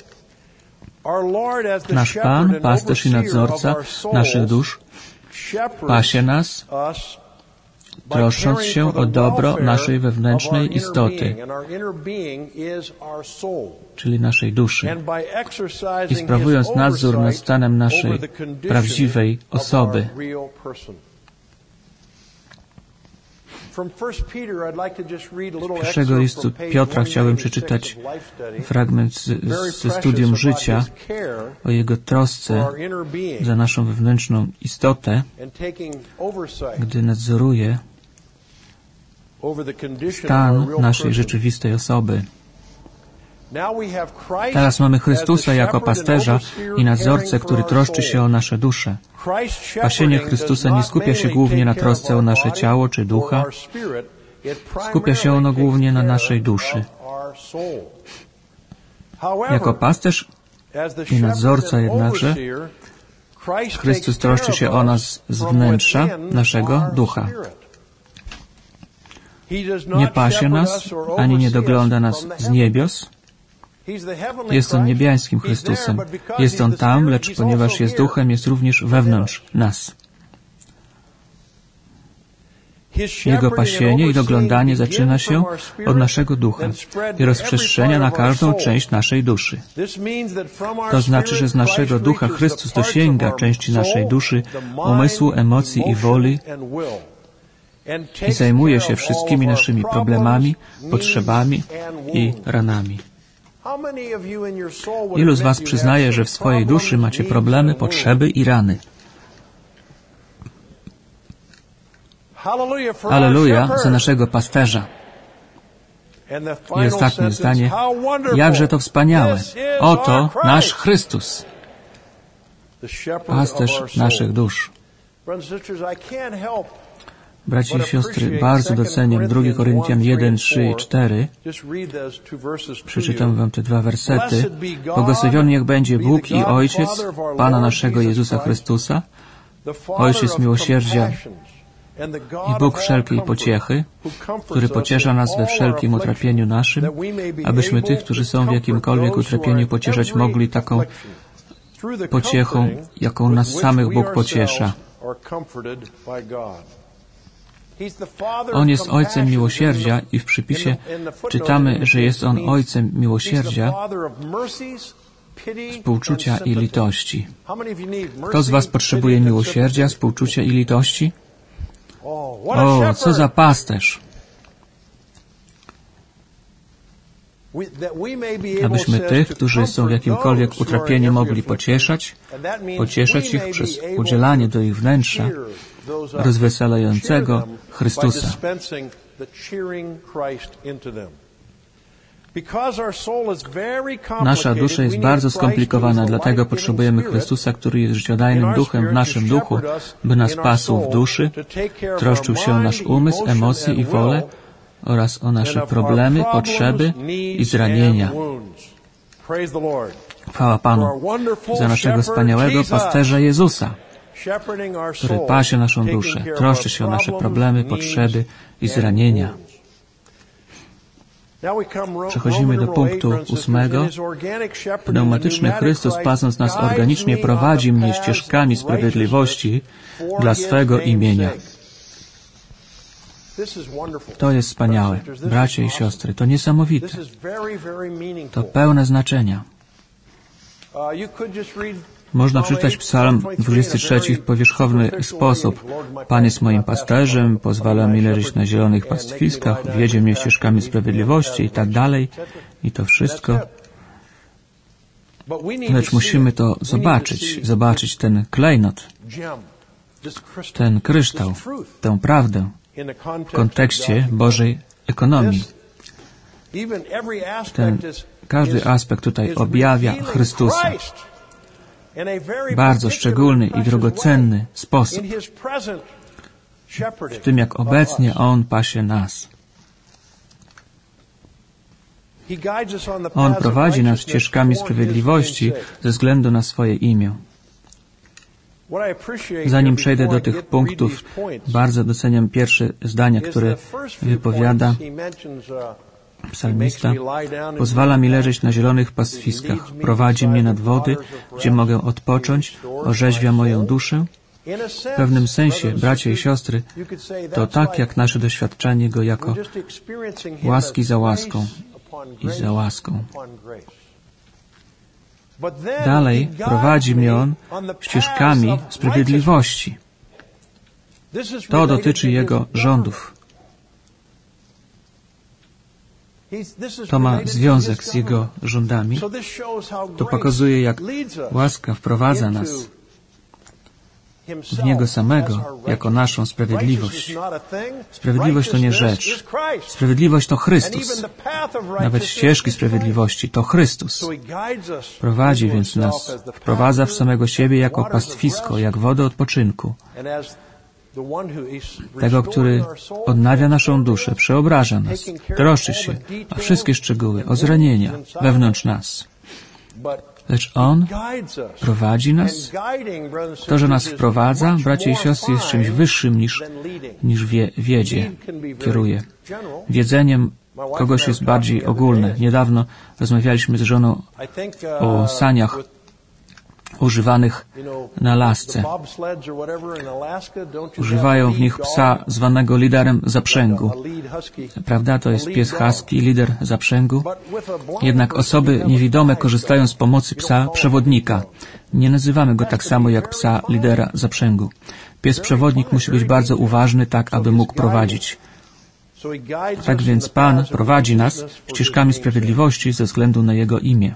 Nasz Pan, pasterz i nadzorca naszych dusz, pasie nas troszcząc się o dobro naszej wewnętrznej istoty, czyli naszej duszy, i sprawując nadzór nad stanem naszej prawdziwej osoby. Z pierwszego listu Piotra chciałbym przeczytać fragment ze studium życia o Jego trosce za naszą wewnętrzną istotę, gdy nadzoruje stan naszej rzeczywistej osoby. Teraz mamy Chrystusa jako pasterza i nadzorcę, który troszczy się o nasze dusze. Pasienie Chrystusa nie skupia się głównie na trosce o nasze ciało czy ducha. Skupia się ono głównie na naszej duszy. Jako pasterz i nadzorca jednakże Chrystus troszczy się o nas z wnętrza naszego ducha. Nie pasie nas, ani nie dogląda nas z niebios. Jest On niebiańskim Chrystusem. Jest On tam, lecz ponieważ jest duchem, jest również wewnątrz nas. Jego pasienie i doglądanie zaczyna się od naszego ducha i rozprzestrzenia na każdą część naszej duszy. To znaczy, że z naszego ducha Chrystus dosięga części naszej duszy, umysłu, emocji i woli i zajmuje się wszystkimi naszymi problemami, potrzebami i ranami. Ilu z Was przyznaje, że w swojej duszy macie problemy, potrzeby i rany? Alleluja za naszego pasterza. I ostatnie zdanie. Jakże to wspaniałe. Oto nasz Chrystus, pasterz naszych dusz. Braci i siostry, bardzo doceniam 2 Koryntian 1, 3 i 4. Przeczytam Wam te dwa wersety. Błogosławiony niech będzie Bóg i Ojciec Pana naszego Jezusa Chrystusa, Ojciec miłosierdzia i Bóg wszelkiej pociechy, który pociesza nas we wszelkim utrapieniu naszym, abyśmy tych, którzy są w jakimkolwiek utrapieniu, pocieszać mogli taką pociechą, jaką nas samych Bóg pociesza. On jest Ojcem miłosierdzia i w przypisie czytamy, że jest On Ojcem miłosierdzia, współczucia i litości. Kto z Was potrzebuje miłosierdzia, współczucia i litości? O, co za pasterz! Abyśmy tych, którzy są w jakimkolwiek utrapieniu, mogli pocieszać ich przez udzielanie do ich wnętrza rozweselającego Chrystusa. Nasza dusza jest bardzo skomplikowana, dlatego potrzebujemy Chrystusa, który jest życiodajnym duchem w naszym duchu, by nas pasł w duszy, troszczył się o nasz umysł, emocje i wolę oraz o nasze problemy, potrzeby i zranienia. Chwała Panu za naszego wspaniałego pasterza Jezusa, który pasie naszą duszę, troszczy się o nasze problemy, potrzeby i zranienia. Przechodzimy do punktu 8. Pneumatyczny Chrystus, pasąc nas organicznie, prowadzi mnie ścieżkami sprawiedliwości dla swego imienia. To jest wspaniałe. Bracia i siostry, to niesamowite. To pełne znaczenia. Można przeczytać Psalm 23 w powierzchowny sposób. Pan jest moim pasterzem, pozwala mi leżeć na zielonych pastwiskach, wiedzie mnie ścieżkami sprawiedliwości i tak dalej. I to wszystko. Lecz musimy to zobaczyć ten klejnot, ten kryształ, tę prawdę w kontekście Bożej ekonomii. Każdy aspekt tutaj objawia Chrystusa. Bardzo szczególny i drogocenny sposób. W tym, jak obecnie On pasie nas. On prowadzi nas ścieżkami sprawiedliwości ze względu na swoje imię. Zanim przejdę do tych punktów, bardzo doceniam pierwsze zdanie, które wypowiada psalmista. Pozwala mi leżeć na zielonych pastwiskach, prowadzi mnie nad wody, gdzie mogę odpocząć, orzeźwia moją duszę. W pewnym sensie, bracia i siostry, to tak jak nasze doświadczenie Go jako łaski za łaską i za łaską. Dalej prowadzi mnie On ścieżkami sprawiedliwości. To dotyczy Jego rządów. To ma związek z Jego rządami. To pokazuje, jak łaska wprowadza nas w Niego samego, jako naszą sprawiedliwość. Sprawiedliwość to nie rzecz. Sprawiedliwość to Chrystus. Nawet ścieżki sprawiedliwości to Chrystus. Prowadzi więc nas, wprowadza w samego siebie jako pastwisko, jak wodę odpoczynku. Tego, który odnawia naszą duszę, przeobraża nas, troszczy się o wszystkie szczegóły, o zranienia wewnątrz nas. Lecz On prowadzi nas. To, że nas wprowadza, bracia i siostry, jest czymś wyższym niż wiedzie, kieruje. Wiedzeniem kogoś jest bardziej ogólne. Niedawno rozmawialiśmy z żoną o saniach używanych na Alasce. Używają w nich psa zwanego liderem zaprzęgu. Prawda? To jest pies husky, lider zaprzęgu. Jednak osoby niewidome korzystają z pomocy psa przewodnika. Nie nazywamy go tak samo jak psa lidera zaprzęgu. Pies przewodnik musi być bardzo uważny, tak aby mógł prowadzić. Tak więc Pan prowadzi nas ścieżkami sprawiedliwości ze względu na Jego imię.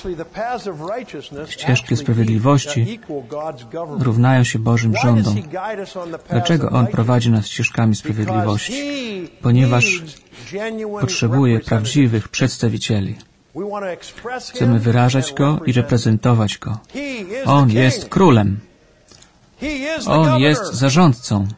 Ścieżki sprawiedliwości równają się Bożym rządom. Dlaczego On prowadzi nas ścieżkami sprawiedliwości? Ponieważ potrzebuje prawdziwych przedstawicieli. Chcemy wyrażać Go i reprezentować Go. On jest królem. On jest zarządcą.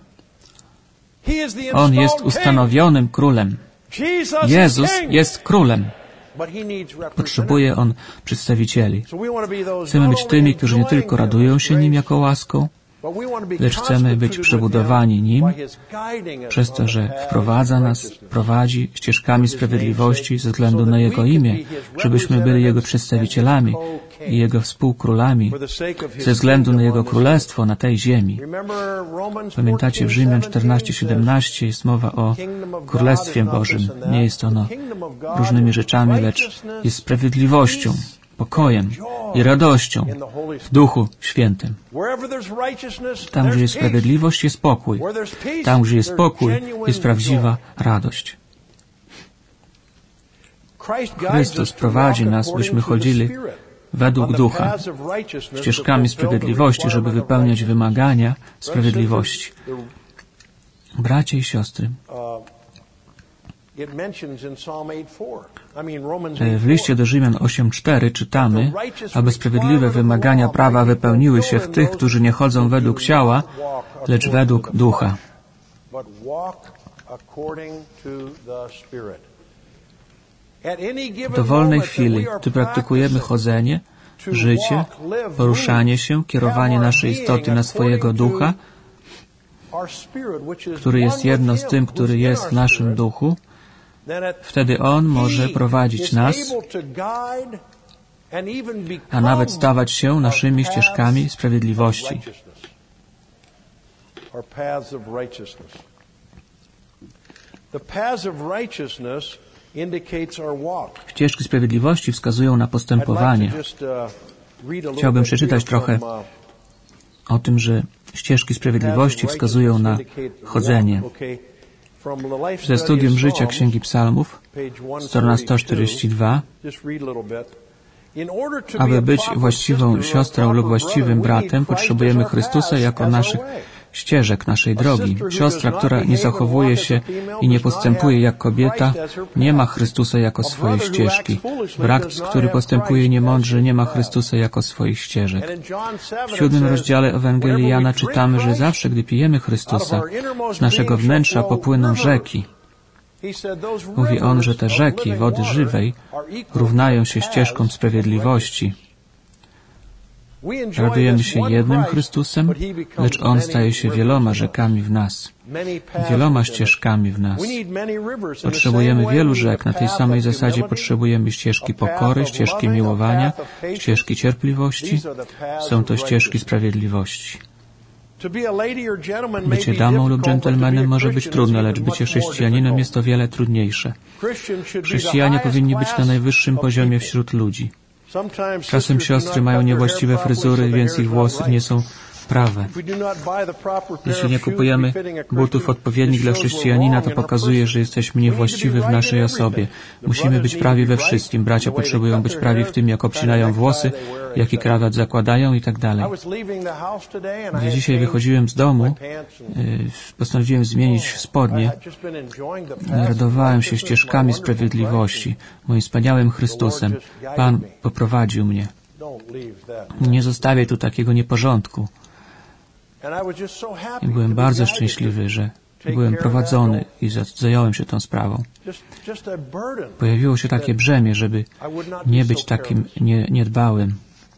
On jest ustanowionym królem. Jezus jest królem. Potrzebuje On przedstawicieli. Chcemy być tymi, którzy nie tylko radują się Nim jako łaską, lecz chcemy być przebudowani Nim przez to, że wprowadza nas, prowadzi ścieżkami sprawiedliwości ze względu na Jego imię, żebyśmy byli Jego przedstawicielami i Jego współkrólami ze względu na Jego królestwo na tej ziemi. Pamiętacie, w Rzymian 14:17 jest mowa o Królestwie Bożym. Nie jest ono różnymi rzeczami, lecz jest sprawiedliwością, pokojem i radością w Duchu Świętym. Tam, gdzie jest sprawiedliwość, jest pokój. Tam, gdzie jest pokój, jest prawdziwa radość. Chrystus prowadzi nas, byśmy chodzili według Ducha, ścieżkami sprawiedliwości, żeby wypełniać wymagania sprawiedliwości. Bracia i siostry, w liście do Rzymian 8:4 czytamy, aby sprawiedliwe wymagania prawa wypełniły się w tych, którzy nie chodzą według ciała, lecz według Ducha. W dowolnej chwili, gdy praktykujemy chodzenie, życie, poruszanie się, kierowanie naszej istoty na swojego ducha, który jest jedno z tym, który jest w naszym duchu, wtedy On może prowadzić nas, a nawet stawać się naszymi ścieżkami sprawiedliwości. Ścieżki sprawiedliwości wskazują na postępowanie. Chciałbym przeczytać trochę o tym, że ścieżki sprawiedliwości wskazują na chodzenie. Ze studium życia Księgi Psalmów, strona 142. Aby być właściwą siostrą lub właściwym bratem, potrzebujemy Chrystusa jako naszych ścieżek, naszej drogi. Siostra, która nie zachowuje się i nie postępuje jak kobieta, nie ma Chrystusa jako swojej ścieżki. Brat, który postępuje niemądrze, nie ma Chrystusa jako swoich ścieżek. W 7 rozdziale Ewangelii Jana czytamy, że zawsze, gdy pijemy Chrystusa, z naszego wnętrza popłyną rzeki. Mówi On, że te rzeki wody żywej równają się ścieżkom sprawiedliwości. Radujemy się jednym Chrystusem, lecz On staje się wieloma rzekami w nas, wieloma ścieżkami w nas. Potrzebujemy wielu rzek. Na tej samej zasadzie potrzebujemy ścieżki pokory, ścieżki miłowania, ścieżki cierpliwości. Są to ścieżki sprawiedliwości. Bycie damą lub dżentelmenem może być trudne, lecz bycie chrześcijaninem jest o wiele trudniejsze. Chrześcijanie powinni być na najwyższym poziomie wśród ludzi. Czasem siostry mają niewłaściwe fryzury, więc ich włosy nie są prawe. Jeśli nie kupujemy butów odpowiednich dla chrześcijanina, to pokazuje, że jesteśmy niewłaściwi w naszej osobie. Musimy być prawi we wszystkim. Bracia potrzebują być prawi w tym, jak obcinają włosy, jaki krawat zakładają i tak dalej. Gdy dzisiaj wychodziłem z domu, postanowiłem zmienić spodnie. Radowałem się ścieżkami sprawiedliwości, moim wspaniałym Chrystusem. Pan poprowadził mnie. Nie zostawiaj tu takiego nieporządku. I byłem bardzo szczęśliwy, że byłem prowadzony i zająłem się tą sprawą. Pojawiło się takie brzemię, żeby nie być takim niedbałym.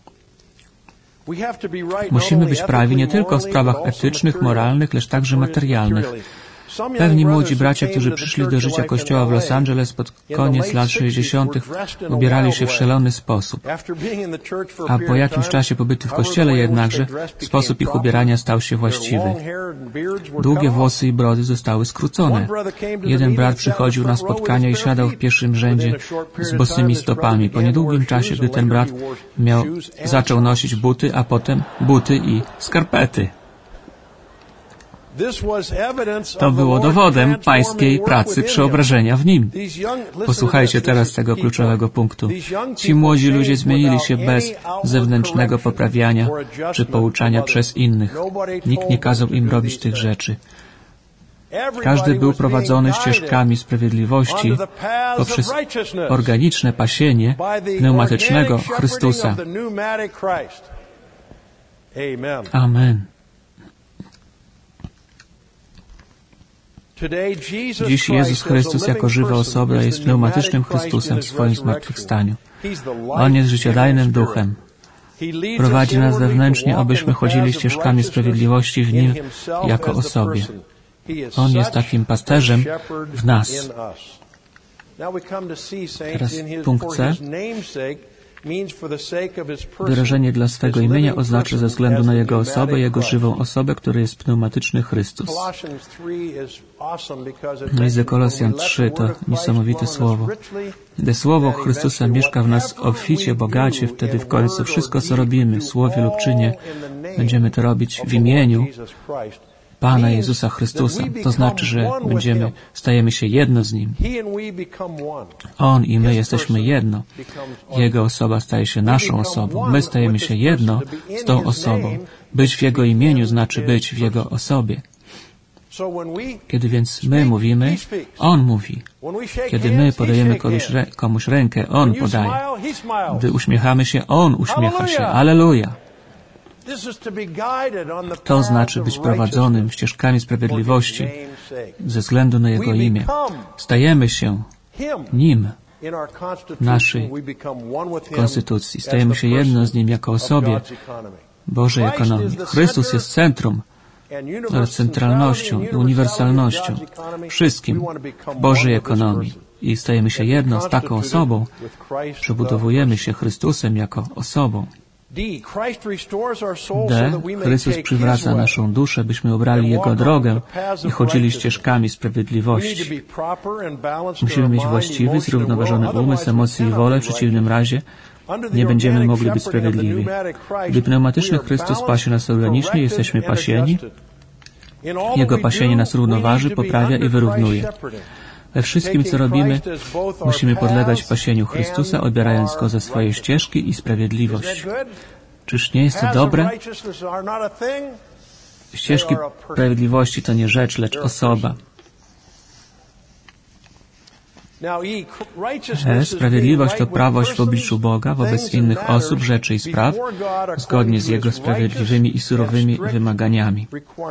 Musimy być prawi nie tylko w sprawach etycznych, moralnych, lecz także materialnych. Pewni młodzi bracia, którzy przyszli do życia Kościoła w Los Angeles pod koniec lat 60., ubierali się w szalony sposób. A po jakimś czasie pobytu w Kościele jednakże sposób ich ubierania stał się właściwy. Długie włosy i brody zostały skrócone. Jeden brat przychodził na spotkania i siadał w pierwszym rzędzie z bosymi stopami. Po niedługim czasie, gdy ten brat zaczął nosić buty, a potem buty i skarpety. To było dowodem pańskiej pracy przeobrażenia w nim. Posłuchajcie teraz tego kluczowego punktu. Ci młodzi ludzie zmienili się bez zewnętrznego poprawiania czy pouczania przez innych. Nikt nie kazał im robić tych rzeczy. Każdy był prowadzony ścieżkami sprawiedliwości poprzez organiczne pasienie pneumatycznego Chrystusa. Amen. Dziś Jezus Chrystus jako żywa osoba jest pneumatycznym Chrystusem w swoim zmartwychwstaniu. On jest życiodajnym duchem. Prowadzi nas wewnętrznie, abyśmy chodzili ścieżkami sprawiedliwości w Nim jako osobie. On jest takim pasterzem w nas. Teraz punkt C. Wyrażenie dla swego imienia oznacza ze względu na Jego osobę, Jego żywą osobę, która jest pneumatyczny Chrystus. List do Kolosjan 3 to niesamowite słowo. Gdy Słowo Chrystusa mieszka w nas obficie, bogacie, wtedy w końcu wszystko, co robimy, w słowie lub czynie, będziemy to robić w imieniu Pana Jezusa Chrystusa. To znaczy, że stajemy się jedno z Nim. On i my jesteśmy jedno. Jego osoba staje się naszą osobą. My stajemy się jedno z tą osobą. Być w Jego imieniu znaczy być w Jego osobie. Kiedy więc my mówimy, On mówi. Kiedy my podajemy komuś rękę, On podaje. Gdy uśmiechamy się, On uśmiecha się. Alleluja! To znaczy być prowadzonym ścieżkami sprawiedliwości ze względu na Jego imię. Stajemy się Nim w naszej konstytucji. Stajemy się jedno z Nim jako osobie Bożej ekonomii. Chrystus jest centrum, centralnością i uniwersalnością, wszystkim w Bożej ekonomii. I stajemy się jedno z taką osobą, przebudowujemy się Chrystusem jako osobą. D. Chrystus przywraca naszą duszę, byśmy obrali Jego drogę i chodzili ścieżkami sprawiedliwości. Musimy mieć właściwy, zrównoważony umysł, emocje i wolę, w przeciwnym razie nie będziemy mogli być sprawiedliwi. Gdy pneumatyczny Chrystus pasie nas organicznie, jesteśmy pasieni. Jego pasienie nas równoważy, poprawia i wyrównuje. We wszystkim, co robimy, musimy podlegać pasieniu Chrystusa, odbierając Go ze swojej ścieżki i sprawiedliwość. Czyż nie jest to dobre? Ścieżki sprawiedliwości to nie rzecz, lecz osoba. Sprawiedliwość to prawość w obliczu Boga wobec innych osób, rzeczy i spraw, zgodnie z Jego sprawiedliwymi i surowymi wymaganiami.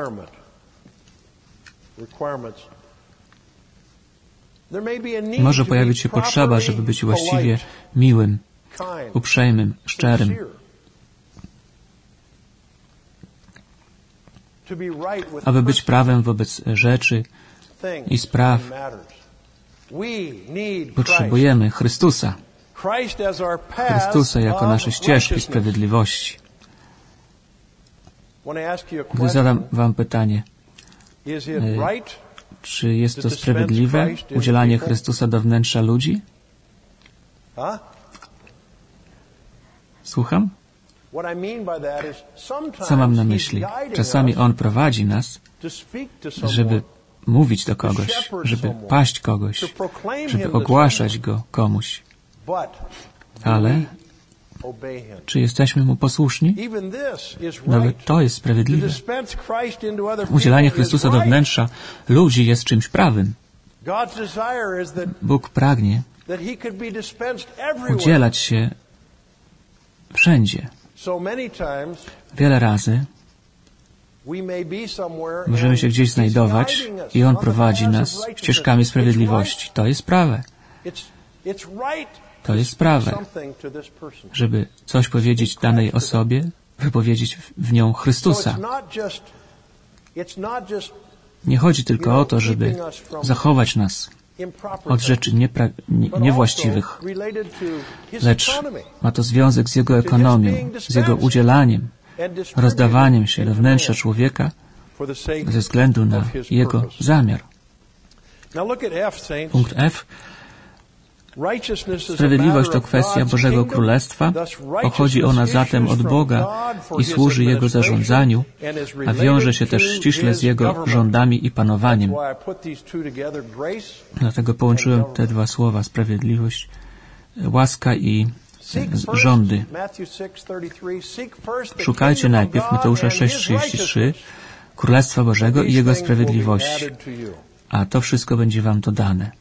Może pojawić się potrzeba, żeby być właściwie miłym, uprzejmym, szczerym. Aby być prawem wobec rzeczy i spraw, potrzebujemy Chrystusa. Chrystusa jako nasze ścieżki sprawiedliwości. Gdy zadam wam pytanie, czy jest to sprawiedliwe, udzielanie Chrystusa do wnętrza ludzi? Słucham? Co mam na myśli? Czasami On prowadzi nas, żeby mówić do kogoś, żeby paść kogoś, żeby ogłaszać Go komuś. Ale czy jesteśmy Mu posłuszni? Nawet to jest sprawiedliwe. Udzielanie Chrystusa do wnętrza ludzi jest czymś prawym. Bóg pragnie udzielać się wszędzie. Wiele razy możemy się gdzieś znajdować i On prowadzi nas ścieżkami sprawiedliwości. To jest prawe. To jest prawe, żeby coś powiedzieć danej osobie, wypowiedzieć w nią Chrystusa. Nie chodzi tylko o to, żeby zachować nas od rzeczy niewłaściwych, lecz ma to związek z Jego ekonomią, z Jego udzielaniem, rozdawaniem się do wnętrza człowieka ze względu na Jego zamiar. Punkt F. Sprawiedliwość to kwestia Bożego Królestwa, pochodzi ona zatem od Boga i służy Jego zarządzaniu, a wiąże się też ściśle z Jego rządami i panowaniem. Dlatego połączyłem te dwa słowa, sprawiedliwość, łaska i rządy. Szukajcie najpierw, Mateusza 6,33, Królestwa Bożego i Jego sprawiedliwości, a to wszystko będzie wam dodane.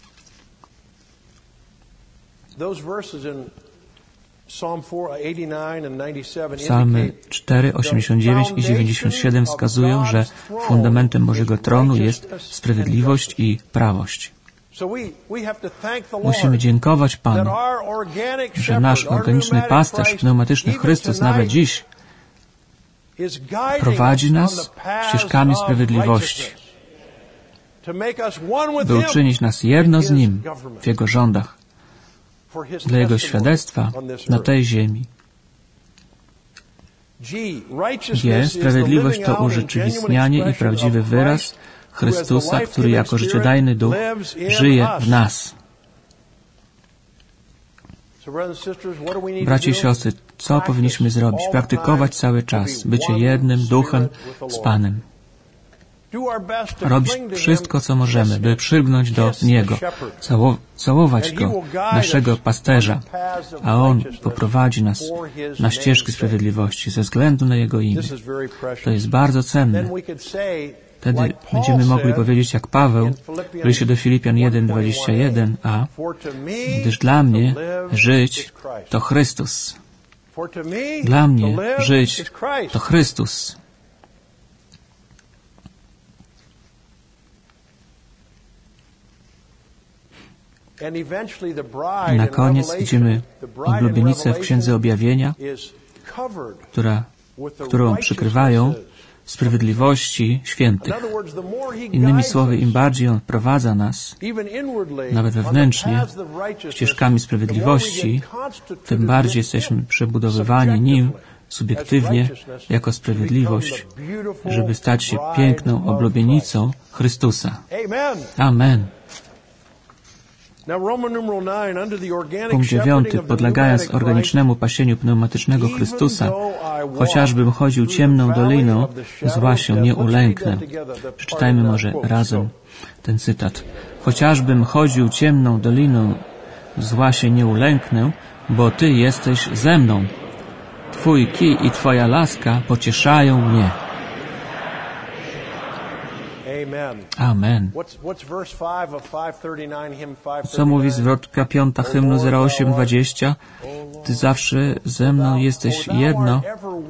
Psalmy 4, 89 i 97 wskazują, że fundamentem Bożego tronu jest sprawiedliwość i prawość. Musimy dziękować Panu, że nasz organiczny pasterz, pneumatyczny Chrystus nawet dziś prowadzi nas ścieżkami sprawiedliwości, by uczynić nas jedno z Nim w Jego rządach, dla Jego świadectwa na tej ziemi. G. Sprawiedliwość to urzeczywistnianie i prawdziwy wyraz Chrystusa, który jako życiodajny Duch żyje w nas. Bracia i siostry, co powinniśmy zrobić? Praktykować cały czas, bycie jednym duchem z Panem. Robić wszystko, co możemy, by przylgnąć do Niego, całować Go, naszego pasterza, a On poprowadzi nas na ścieżki sprawiedliwości ze względu na Jego imię. To jest bardzo cenne. Wtedy będziemy mogli powiedzieć jak Paweł w liście do Filipian 1:21a, gdyż dla mnie żyć to Chrystus. Dla mnie żyć to Chrystus. Na koniec widzimy oblubienicę w Księdze Objawienia, którą przykrywają sprawiedliwości świętych. Innymi słowy, im bardziej On prowadza nas, nawet wewnętrznie, ścieżkami sprawiedliwości, tym bardziej jesteśmy przebudowywani Nim subiektywnie jako sprawiedliwość, żeby stać się piękną oblubienicą Chrystusa. Amen. Punkt 9. Podlegając organicznemu pasieniu pneumatycznego Chrystusa, chociażbym chodził ciemną doliną, zła się nie ulęknę. Przeczytajmy może razem ten cytat. Chociażbym chodził ciemną doliną, zła się nie ulęknę, bo Ty jesteś ze mną. Twój kij i Twoja laska pocieszają mnie. Amen. Co mówi zwrotka 5 hymnu 08:20? Ty zawsze ze mną jesteś jedno.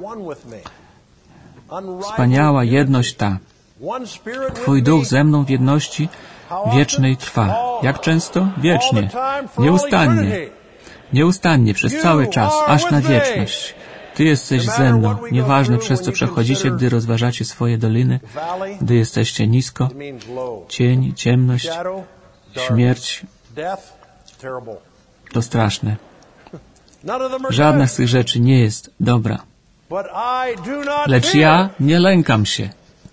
Wspaniała jedność ta. Twój duch ze mną w jedności wiecznej trwa. Jak często? Wiecznie. Nieustannie. Nieustannie przez cały czas, aż na wieczność. Ty jesteś ze mną, nieważne przez co przechodzicie, gdy rozważacie swoje doliny, gdy jesteście nisko, cień, ciemność, śmierć, to straszne. Żadna z tych rzeczy nie jest dobra. Lecz ja nie lękam się,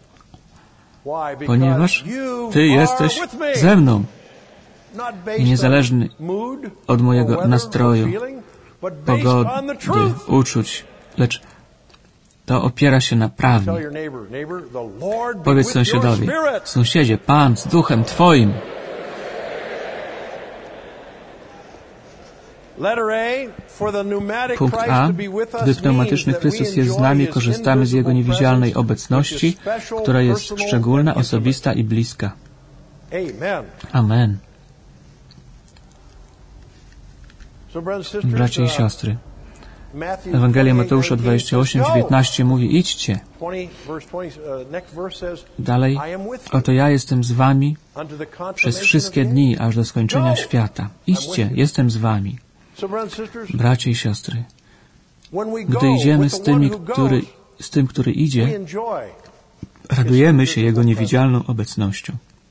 ponieważ Ty jesteś ze mną. I niezależny od mojego nastroju, pogody, uczuć, lecz to opiera się na prawdzie. Powiedz sąsiadowi: sąsiedzie, Pan z duchem Twoim. Punkt A. Gdy pneumatyczny Chrystus jest z nami, korzystamy z Jego niewidzialnej obecności, która jest szczególna, osobista i bliska. Amen. Bracia i siostry, Ewangelia Mateusza 28:19 mówi: idźcie. Dalej: oto ja jestem z wami przez wszystkie dni, aż do skończenia świata. Idźcie, jestem z wami. Bracia i siostry, gdy idziemy z tym, który idzie, radujemy się Jego niewidzialną obecnością.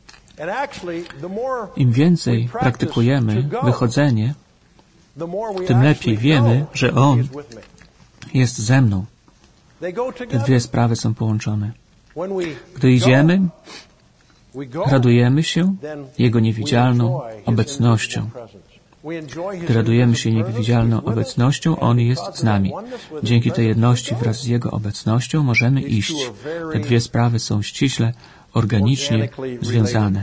Im więcej praktykujemy wychodzenie, tym lepiej wiemy, że On jest ze mną. Te dwie sprawy są połączone. Gdy idziemy, radujemy się Jego niewidzialną obecnością. Gdy radujemy się niewidzialną obecnością, On jest z nami. Dzięki tej jedności wraz z Jego obecnością możemy iść. Te dwie sprawy są ściśle, organicznie związane.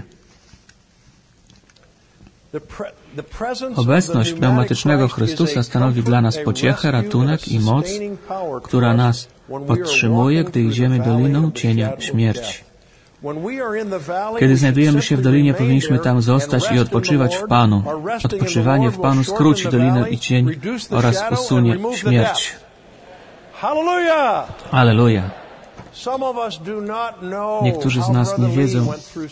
Obecność pneumatycznego Chrystusa stanowi dla nas pociechę, ratunek i moc, która nas podtrzymuje, gdy idziemy doliną cienia śmierci. Kiedy znajdujemy się w dolinie, powinniśmy tam zostać i odpoczywać w Panu. Odpoczywanie w Panu skróci dolinę i cień oraz usunie śmierć. Halleluja! Niektórzy z nas nie wiedzą,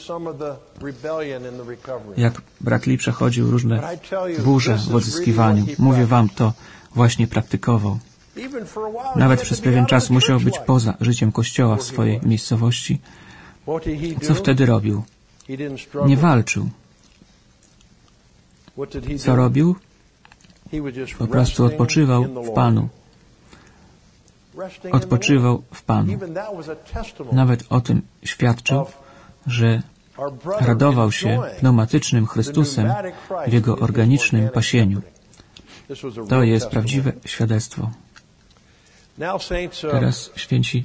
jak brat Lee przechodził różne burze w odzyskiwaniu. Mówię wam, to właśnie praktykował. Nawet przez pewien czas musiał być poza życiem Kościoła w swojej miejscowości. Co wtedy robił? Nie walczył. Co robił? Po prostu odpoczywał w Panu. Odpoczywał w Panu. Nawet o tym świadczył, że radował się pneumatycznym Chrystusem w Jego organicznym pasieniu. To jest prawdziwe świadectwo. Teraz, święci,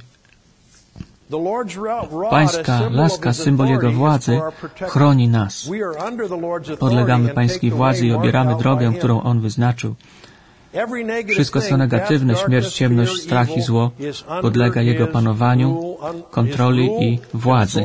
Pańska laska, symbol Jego władzy, chroni nas. Podlegamy Pańskiej władzy i obieramy drogę, którą On wyznaczył. Wszystko, co negatywne, śmierć, ciemność, strach i zło, podlega Jego panowaniu, kontroli i władzy.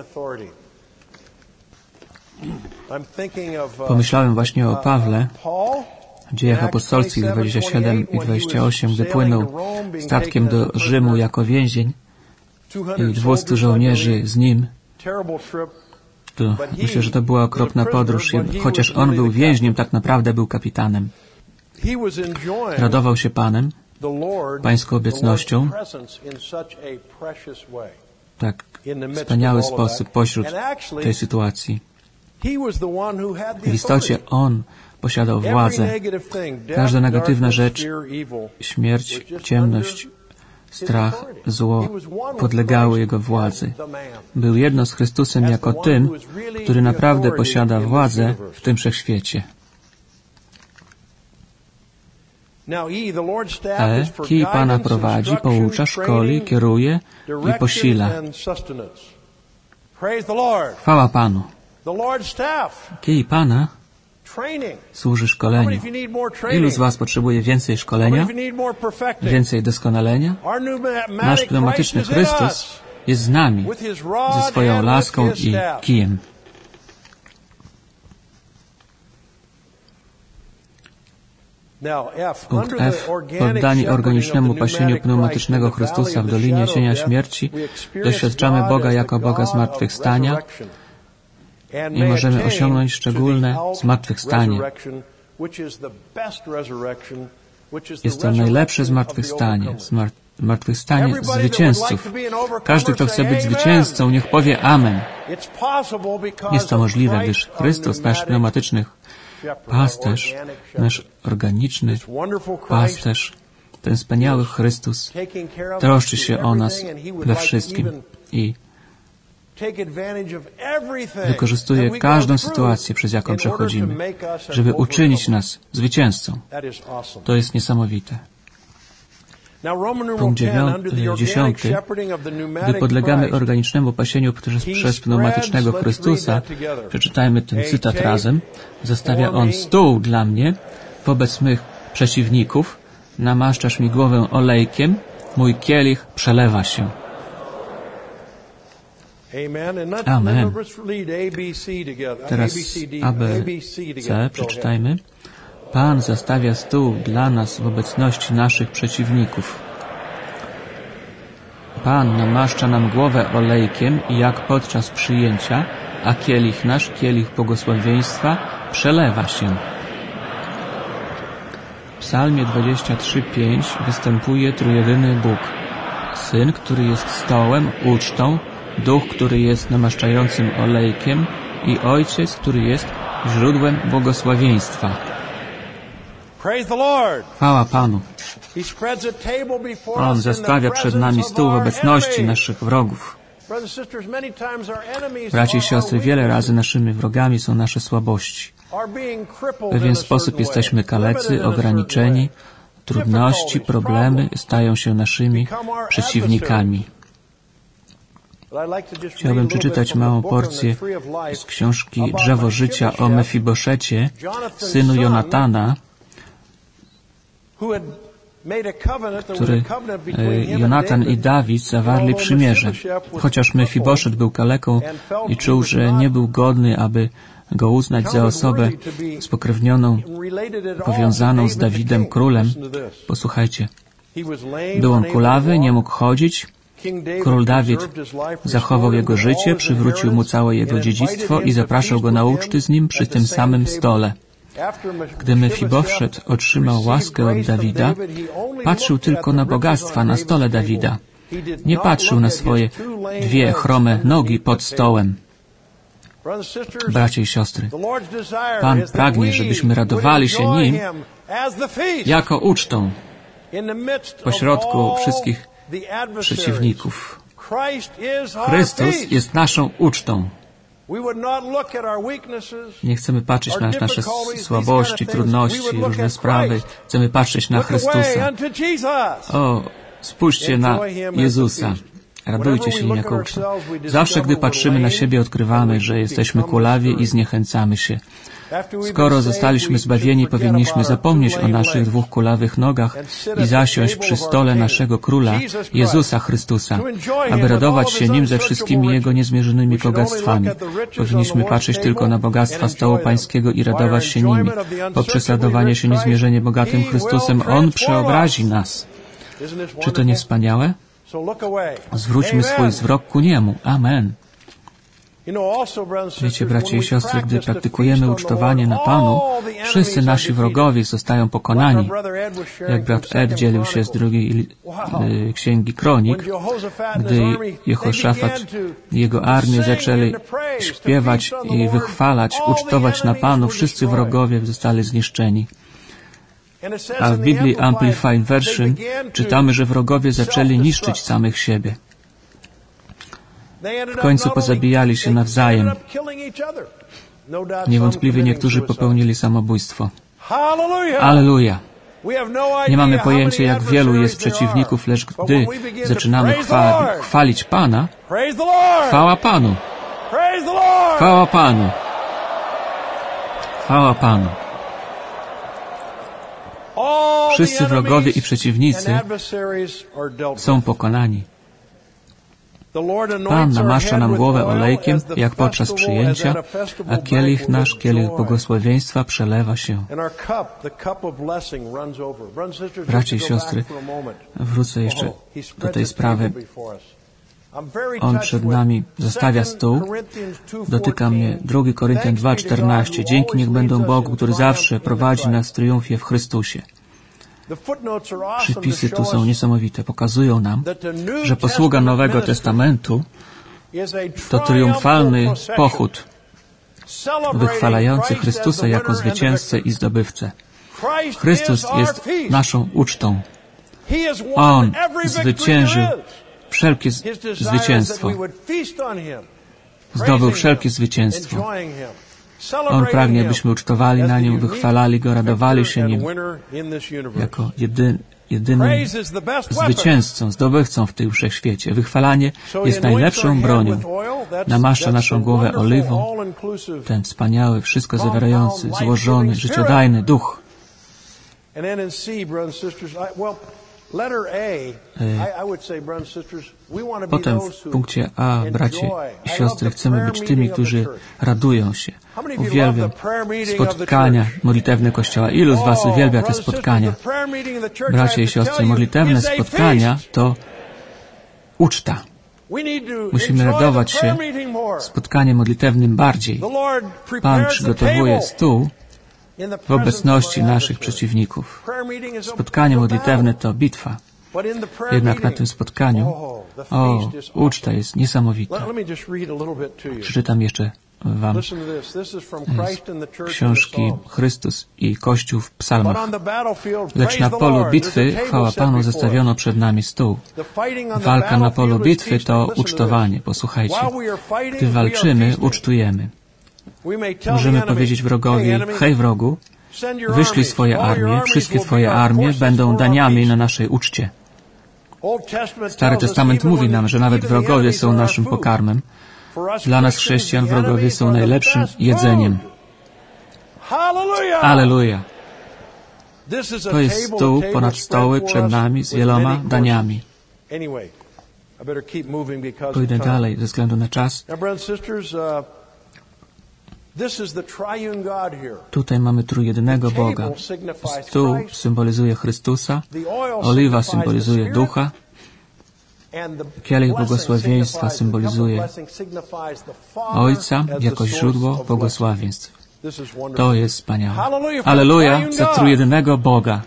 Pomyślałem właśnie o Pawle, w Dziejach Apostolskich 27 i 28, gdy płynął statkiem do Rzymu jako więzień i 200 żołnierzy z nim. To myślę, że to była okropna podróż. Chociaż on był więźniem, tak naprawdę był kapitanem. Radował się Panem, Pańską obecnością, tak wspaniały sposób pośród tej sytuacji. W istocie On posiadał władzę. Każda negatywna rzecz, śmierć, ciemność, strach, zło podlegały Jego władzy. Był jedno z Chrystusem jako tym, który naprawdę posiada władzę w tym wszechświecie. Kij Pana prowadzi, poucza, szkoli, kieruje i posila. Chwała Panu. Kij Pana służy szkoleniu. Ilu z was potrzebuje więcej szkolenia, więcej doskonalenia? Nasz pneumatyczny Chrystus jest z nami, ze swoją laską i kijem. Punkt F. Poddani organicznemu pasieniu pneumatycznego Chrystusa w dolinie cienia śmierci doświadczamy Boga jako Boga zmartwychwstania i możemy osiągnąć szczególne zmartwychwstanie. Jest to najlepsze zmartwychwstanie, zmartwychwstanie zwycięzców. Każdy, kto chce być zwycięzcą, niech powie Amen. Jest to możliwe, gdyż Chrystus, nasz pneumatyczny pasterz, nasz organiczny pasterz, ten wspaniały Chrystus troszczy się o nas we wszystkim i wykorzystuje każdą sytuację, przez jaką przechodzimy, żeby uczynić nas zwycięzcą. To jest niesamowite. Punkt 10. Gdy podlegamy organicznemu pasieniu przez pneumatycznego Chrystusa, przeczytajmy ten cytat razem, zostawia On stół dla mnie wobec mych przeciwników, namaszczasz mi głowę olejkiem, mój kielich przelewa się. Amen. Teraz A, B, C przeczytajmy. Pan zastawia stół dla nas w obecności naszych przeciwników. Pan namaszcza nam głowę olejkiem i jak podczas przyjęcia, a kielich nasz, kielich błogosławieństwa, przelewa się. W Psalmie 23:5 występuje trójjedyny Bóg. Syn, który jest stołem, ucztą, Duch, który jest namaszczającym olejkiem i Ojciec, który jest źródłem błogosławieństwa. Chwała Panu. On zastawia przed nami stół w obecności naszych wrogów. Bracia i siostry, wiele razy naszymi wrogami są nasze słabości. W pewien sposób jesteśmy kalecy, ograniczeni, trudności, problemy stają się naszymi przeciwnikami. Chciałbym przeczytać małą porcję z książki Drzewo Życia o Mefiboszecie, synu Jonatana, który Jonatan i Dawid zawarli przymierze. Chociaż Mefiboszet był kaleką i czuł, że nie był godny, aby go uznać za osobę spokrewnioną, powiązaną z Dawidem królem. Posłuchajcie. Był on kulawy, nie mógł chodzić. Król Dawid zachował jego życie, przywrócił mu całe jego dziedzictwo i zapraszał go na uczty z nim przy tym samym stole. Gdy Mefiboszet otrzymał łaskę od Dawida, patrzył tylko na bogactwa na stole Dawida. Nie patrzył na swoje dwie chrome nogi pod stołem. Bracia i siostry, Pan pragnie, żebyśmy radowali się Nim jako ucztą pośrodku wszystkich przeciwników. Chrystus jest naszą ucztą. Nie chcemy patrzeć na nasze słabości, trudności, różne sprawy. Chcemy patrzeć na Chrystusa. O, spójrzcie na Jezusa. Radujcie się jako uczeń. Zawsze, gdy patrzymy na siebie, odkrywamy, że jesteśmy kulawi i zniechęcamy się. Skoro zostaliśmy zbawieni, powinniśmy zapomnieć o naszych dwóch kulawych nogach i zasiąść przy stole naszego Króla, Jezusa Chrystusa, aby radować się Nim ze wszystkimi Jego niezmierzonymi bogactwami. Powinniśmy patrzeć tylko na bogactwa stołu Pańskiego i radować się nimi. Poprzez radowanie się niezmierzenie bogatym Chrystusem, On przeobrazi nas. Czy to nie wspaniałe? Zwróćmy swój wzrok ku Niemu. Amen. Wiecie, bracia i siostry, gdy praktykujemy ucztowanie na Panu, wszyscy nasi wrogowie zostają pokonani. Jak brat Ed dzielił się z drugiej księgi Kronik, gdy Jehoszafat i jego armie zaczęli śpiewać i wychwalać, ucztować na Panu, wszyscy wrogowie zostali zniszczeni. A w Biblii Amplified Version czytamy, że wrogowie zaczęli niszczyć samych siebie. W końcu pozabijali się nawzajem. Niewątpliwie niektórzy popełnili samobójstwo. Alleluja! Nie mamy pojęcia, jak wielu jest przeciwników, lecz gdy zaczynamy chwalić Pana, chwała Panu! Chwała Panu! Chwała Panu! Wszyscy wrogowie i przeciwnicy są pokonani. Pan namaszcza nam głowę olejkiem, jak podczas przyjęcia, a kielich nasz, kielich błogosławieństwa przelewa się. Bracia i siostry, wrócę jeszcze do tej sprawy. On przed nami zostawia stół. Dotyka mnie 2 Koryntian 2:14. Dzięki niech będą Bogu, który zawsze prowadzi nas w triumfie w Chrystusie. Przypisy tu są niesamowite. Pokazują nam, że posługa Nowego Testamentu to triumfalny pochód wychwalający Chrystusa jako zwycięzcę i zdobywcę. Chrystus jest naszą ucztą. On zwyciężył wszelkie zwycięstwo. Zdobył wszelkie zwycięstwo. On pragnie, byśmy ucztowali na Nim, wychwalali Go, radowali się Nim jako jedynym zwycięzcą, zdobywcą w tym wszechświecie. Wychwalanie jest najlepszą bronią. Namaszcza naszą głowę oliwą, ten wspaniały, wszystko zawierający, złożony, życiodajny Duch. Potem w punkcie A, bracie i siostry, chcemy być tymi, którzy radują się. Uwielbiam spotkania modlitewne Kościoła. Ilu z Was uwielbia te spotkania? Bracie i siostry, modlitewne spotkania to uczta. Musimy radować się spotkaniem modlitewnym bardziej. Pan przygotowuje stół w obecności naszych przeciwników. Spotkanie modlitewne to bitwa. Jednak na tym spotkaniu, uczta jest niesamowita. Przeczytam jeszcze Wam z książki Chrystus i Kościół w psalmach. Lecz na polu bitwy, chwała Panu, zastawiono przed nami stół. Walka na polu bitwy to ucztowanie. Posłuchajcie. Gdy walczymy, ucztujemy. Możemy powiedzieć wrogowi: hej wrogu, wyślij swoje armie, wszystkie Twoje armie będą daniami na naszej uczcie. Stary Testament mówi nam, że nawet wrogowie są naszym pokarmem. Dla nas, chrześcijan, wrogowie są najlepszym jedzeniem. Alleluja! To jest stół ponad stoły przed nami z wieloma daniami. Pójdę dalej ze względu na czas. Tutaj mamy trójjedynego Boga. Stół symbolizuje Chrystusa, oliwa symbolizuje Ducha, kielich błogosławieństwa symbolizuje Ojca jako źródło błogosławieństw. To jest wspaniałe. Alleluja za trójjedynego Boga.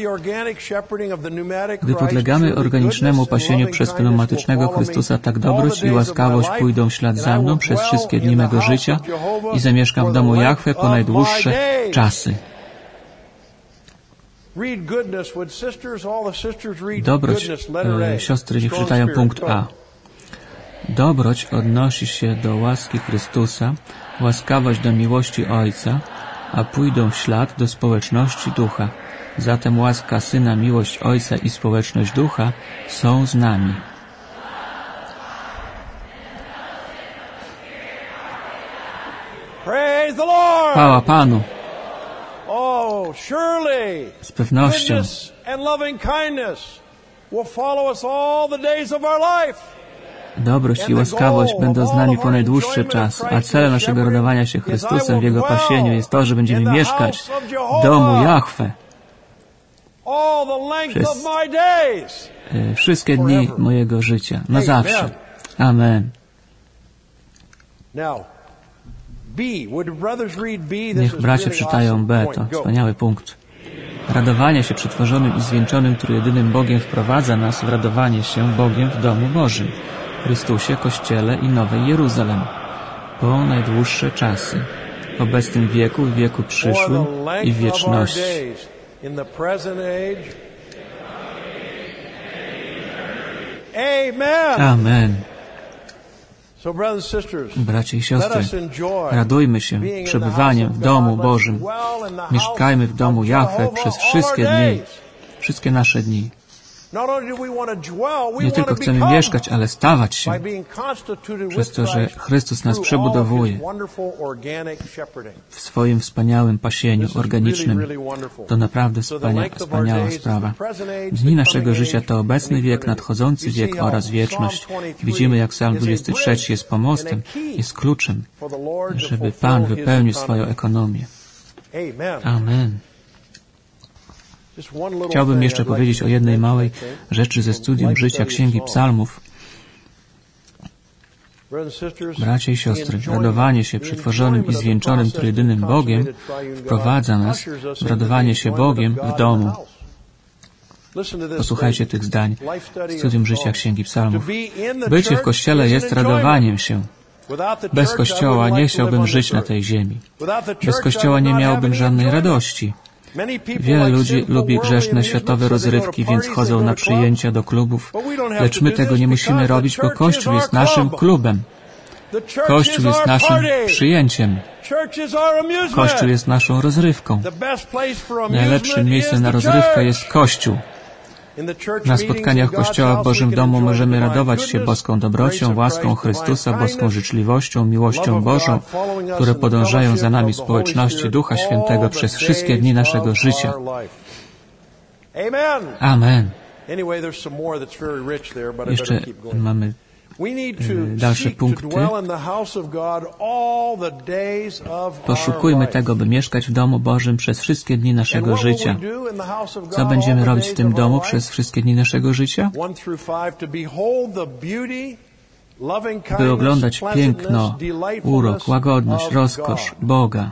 Gdy podlegamy organicznemu pasieniu przez pneumatycznego Chrystusa, tak dobroć i łaskawość pójdą w ślad za mną przez wszystkie dni mego życia i zamieszkam w domu Jahwe po najdłuższe czasy. Dobroć, siostry, niech czytają punkt A. Dobroć odnosi się do łaski Chrystusa, łaskawość do miłości Ojca, a pójdą w ślad do społeczności Ducha. Zatem łaska Syna, miłość Ojca i społeczność Ducha są z nami. Chwała Panu! Z pewnością dobroć i łaskawość będą z nami po najdłuższy czas, a celem naszego radowania się Chrystusem w Jego pasieniu jest to, że będziemy mieszkać w domu Jahwe przez wszystkie dni mojego życia, na zawsze. Amen. Niech bracia czytają B, to wspaniały punkt. Radowanie się przetworzonym i zwieńczonym trójjedynym Bogiem wprowadza nas w radowanie się Bogiem w domu Bożym, Chrystusie, Kościele i Nowej Jeruzalem, po najdłuższe czasy, w obecnym wieku, w wieku przyszłym i w wieczności. Amen. Bracia i siostry, radujmy się przebywaniem w domu Bożym. Mieszkajmy w domu Jahwe przez wszystkie dni, wszystkie nasze dni. Nie tylko chcemy mieszkać, ale stawać się przez to, że Chrystus nas przebudowuje w swoim wspaniałym pasieniu organicznym. To naprawdę wspaniała sprawa. Dni naszego życia to obecny wiek, nadchodzący wiek oraz wieczność. Widzimy, jak Psalm 23 jest pomostem, jest kluczem, żeby Pan wypełnił swoją ekonomię. Amen. Chciałbym jeszcze powiedzieć o jednej małej rzeczy ze studium życia Księgi Psalmów. Bracia i siostry, radowanie się przetworzonym i zwieńczonym trójjedynym Bogiem wprowadza nas w radowanie się Bogiem w domu. Posłuchajcie tych zdań. Studium życia Księgi Psalmów. Bycie w Kościele jest radowaniem się. Bez Kościoła nie chciałbym żyć na tej ziemi. Bez Kościoła nie miałbym żadnej radości. Wiele ludzi lubi grzeszne światowe rozrywki, więc chodzą na przyjęcia do klubów, lecz my tego nie musimy robić, bo Kościół jest naszym klubem. Kościół jest naszym przyjęciem. Kościół jest naszą rozrywką. Najlepszym miejscem na rozrywkę jest Kościół. Na spotkaniach Kościoła w Bożym Domu możemy radować się boską dobrocią, łaską Chrystusa, boską życzliwością, miłością Bożą, które podążają za nami społeczności Ducha Świętego przez wszystkie dni naszego życia. Amen. Jeszcze mamy dalsze punkty. Poszukujmy tego, by mieszkać w domu Bożym przez wszystkie dni naszego życia. Co będziemy robić w tym domu przez wszystkie dni naszego życia? By oglądać piękno, urok, łagodność, rozkosz Boga.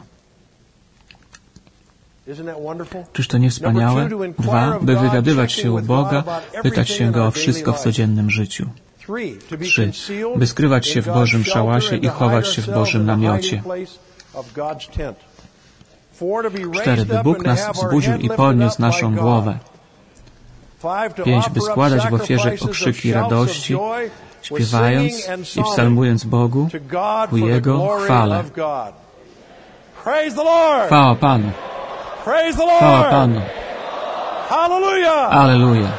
Czyż to nie wspaniałe? 2. By wywiadywać się u Boga, pytać się Go o wszystko w codziennym życiu. 3. By skrywać się w Bożym szałasie i chować się w Bożym namiocie. 4. By Bóg nas wzbudził i podniósł naszą głowę. 5. By składać w ofierze okrzyki radości, śpiewając i psalmując Bogu ku Jego chwale. Chwała Panu! Chwała Panu! Alleluja!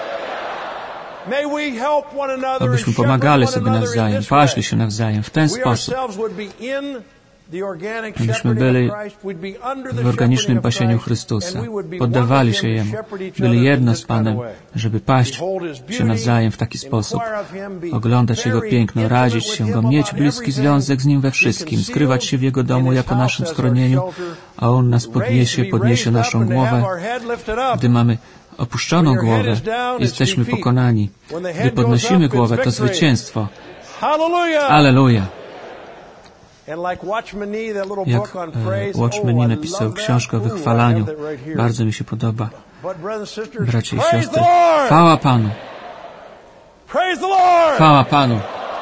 Abyśmy pomagali sobie nawzajem, paśli się nawzajem w ten sposób. Abyśmy byli w organicznym pasieniu Chrystusa, poddawali się Jemu, byli jedno z Panem, żeby paść się nawzajem w taki sposób, oglądać Jego piękno, radzić się Go, mieć bliski związek z Nim we wszystkim, skrywać się w Jego domu jako naszym schronieniu, a On nas podniesie naszą głowę. Gdy mamy opuszczoną głowę, jesteśmy pokonani. Gdy podnosimy głowę, to zwycięstwo. Alleluja! Jak Watchman Nee napisał książkę o wychwalaniu. Bardzo mi się podoba. Bracia i siostry, chwała Panu! Chwała Panu!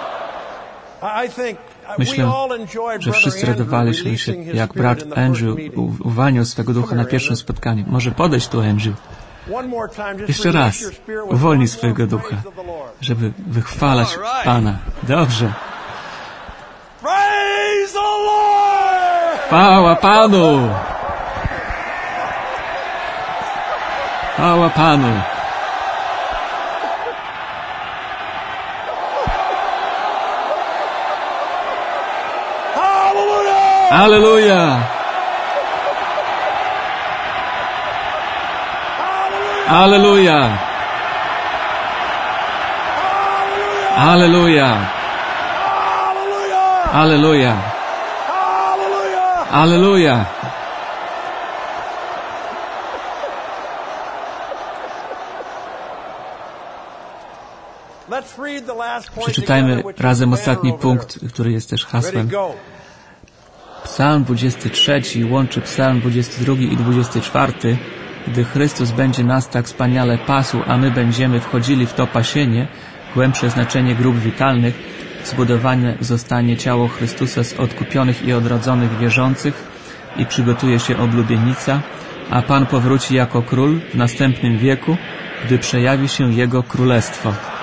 Myślę, że wszyscy radowaliśmy się, jak brat Andrew uwalniał swego ducha na pierwszym spotkaniu. Może podejść tu, Andrew. Jeszcze raz, uwolnij swojego ducha, żeby wychwalać Pana. Dobrze. Chwała Panu! Chwała Panu! Alleluja! Alleluja! Alleluja! Alleluja! Alleluja! Przeczytajmy razem ostatni punkt, który jest też hasłem. Psalm 23 łączy Psalm 22 i 24. Gdy Chrystus będzie nas tak wspaniale pasł, a my będziemy wchodzili w to pasienie, głębsze znaczenie grup witalnych, zbudowane zostanie ciało Chrystusa z odkupionych i odrodzonych wierzących i przygotuje się oblubienica, a Pan powróci jako król w następnym wieku, gdy przejawi się Jego królestwo.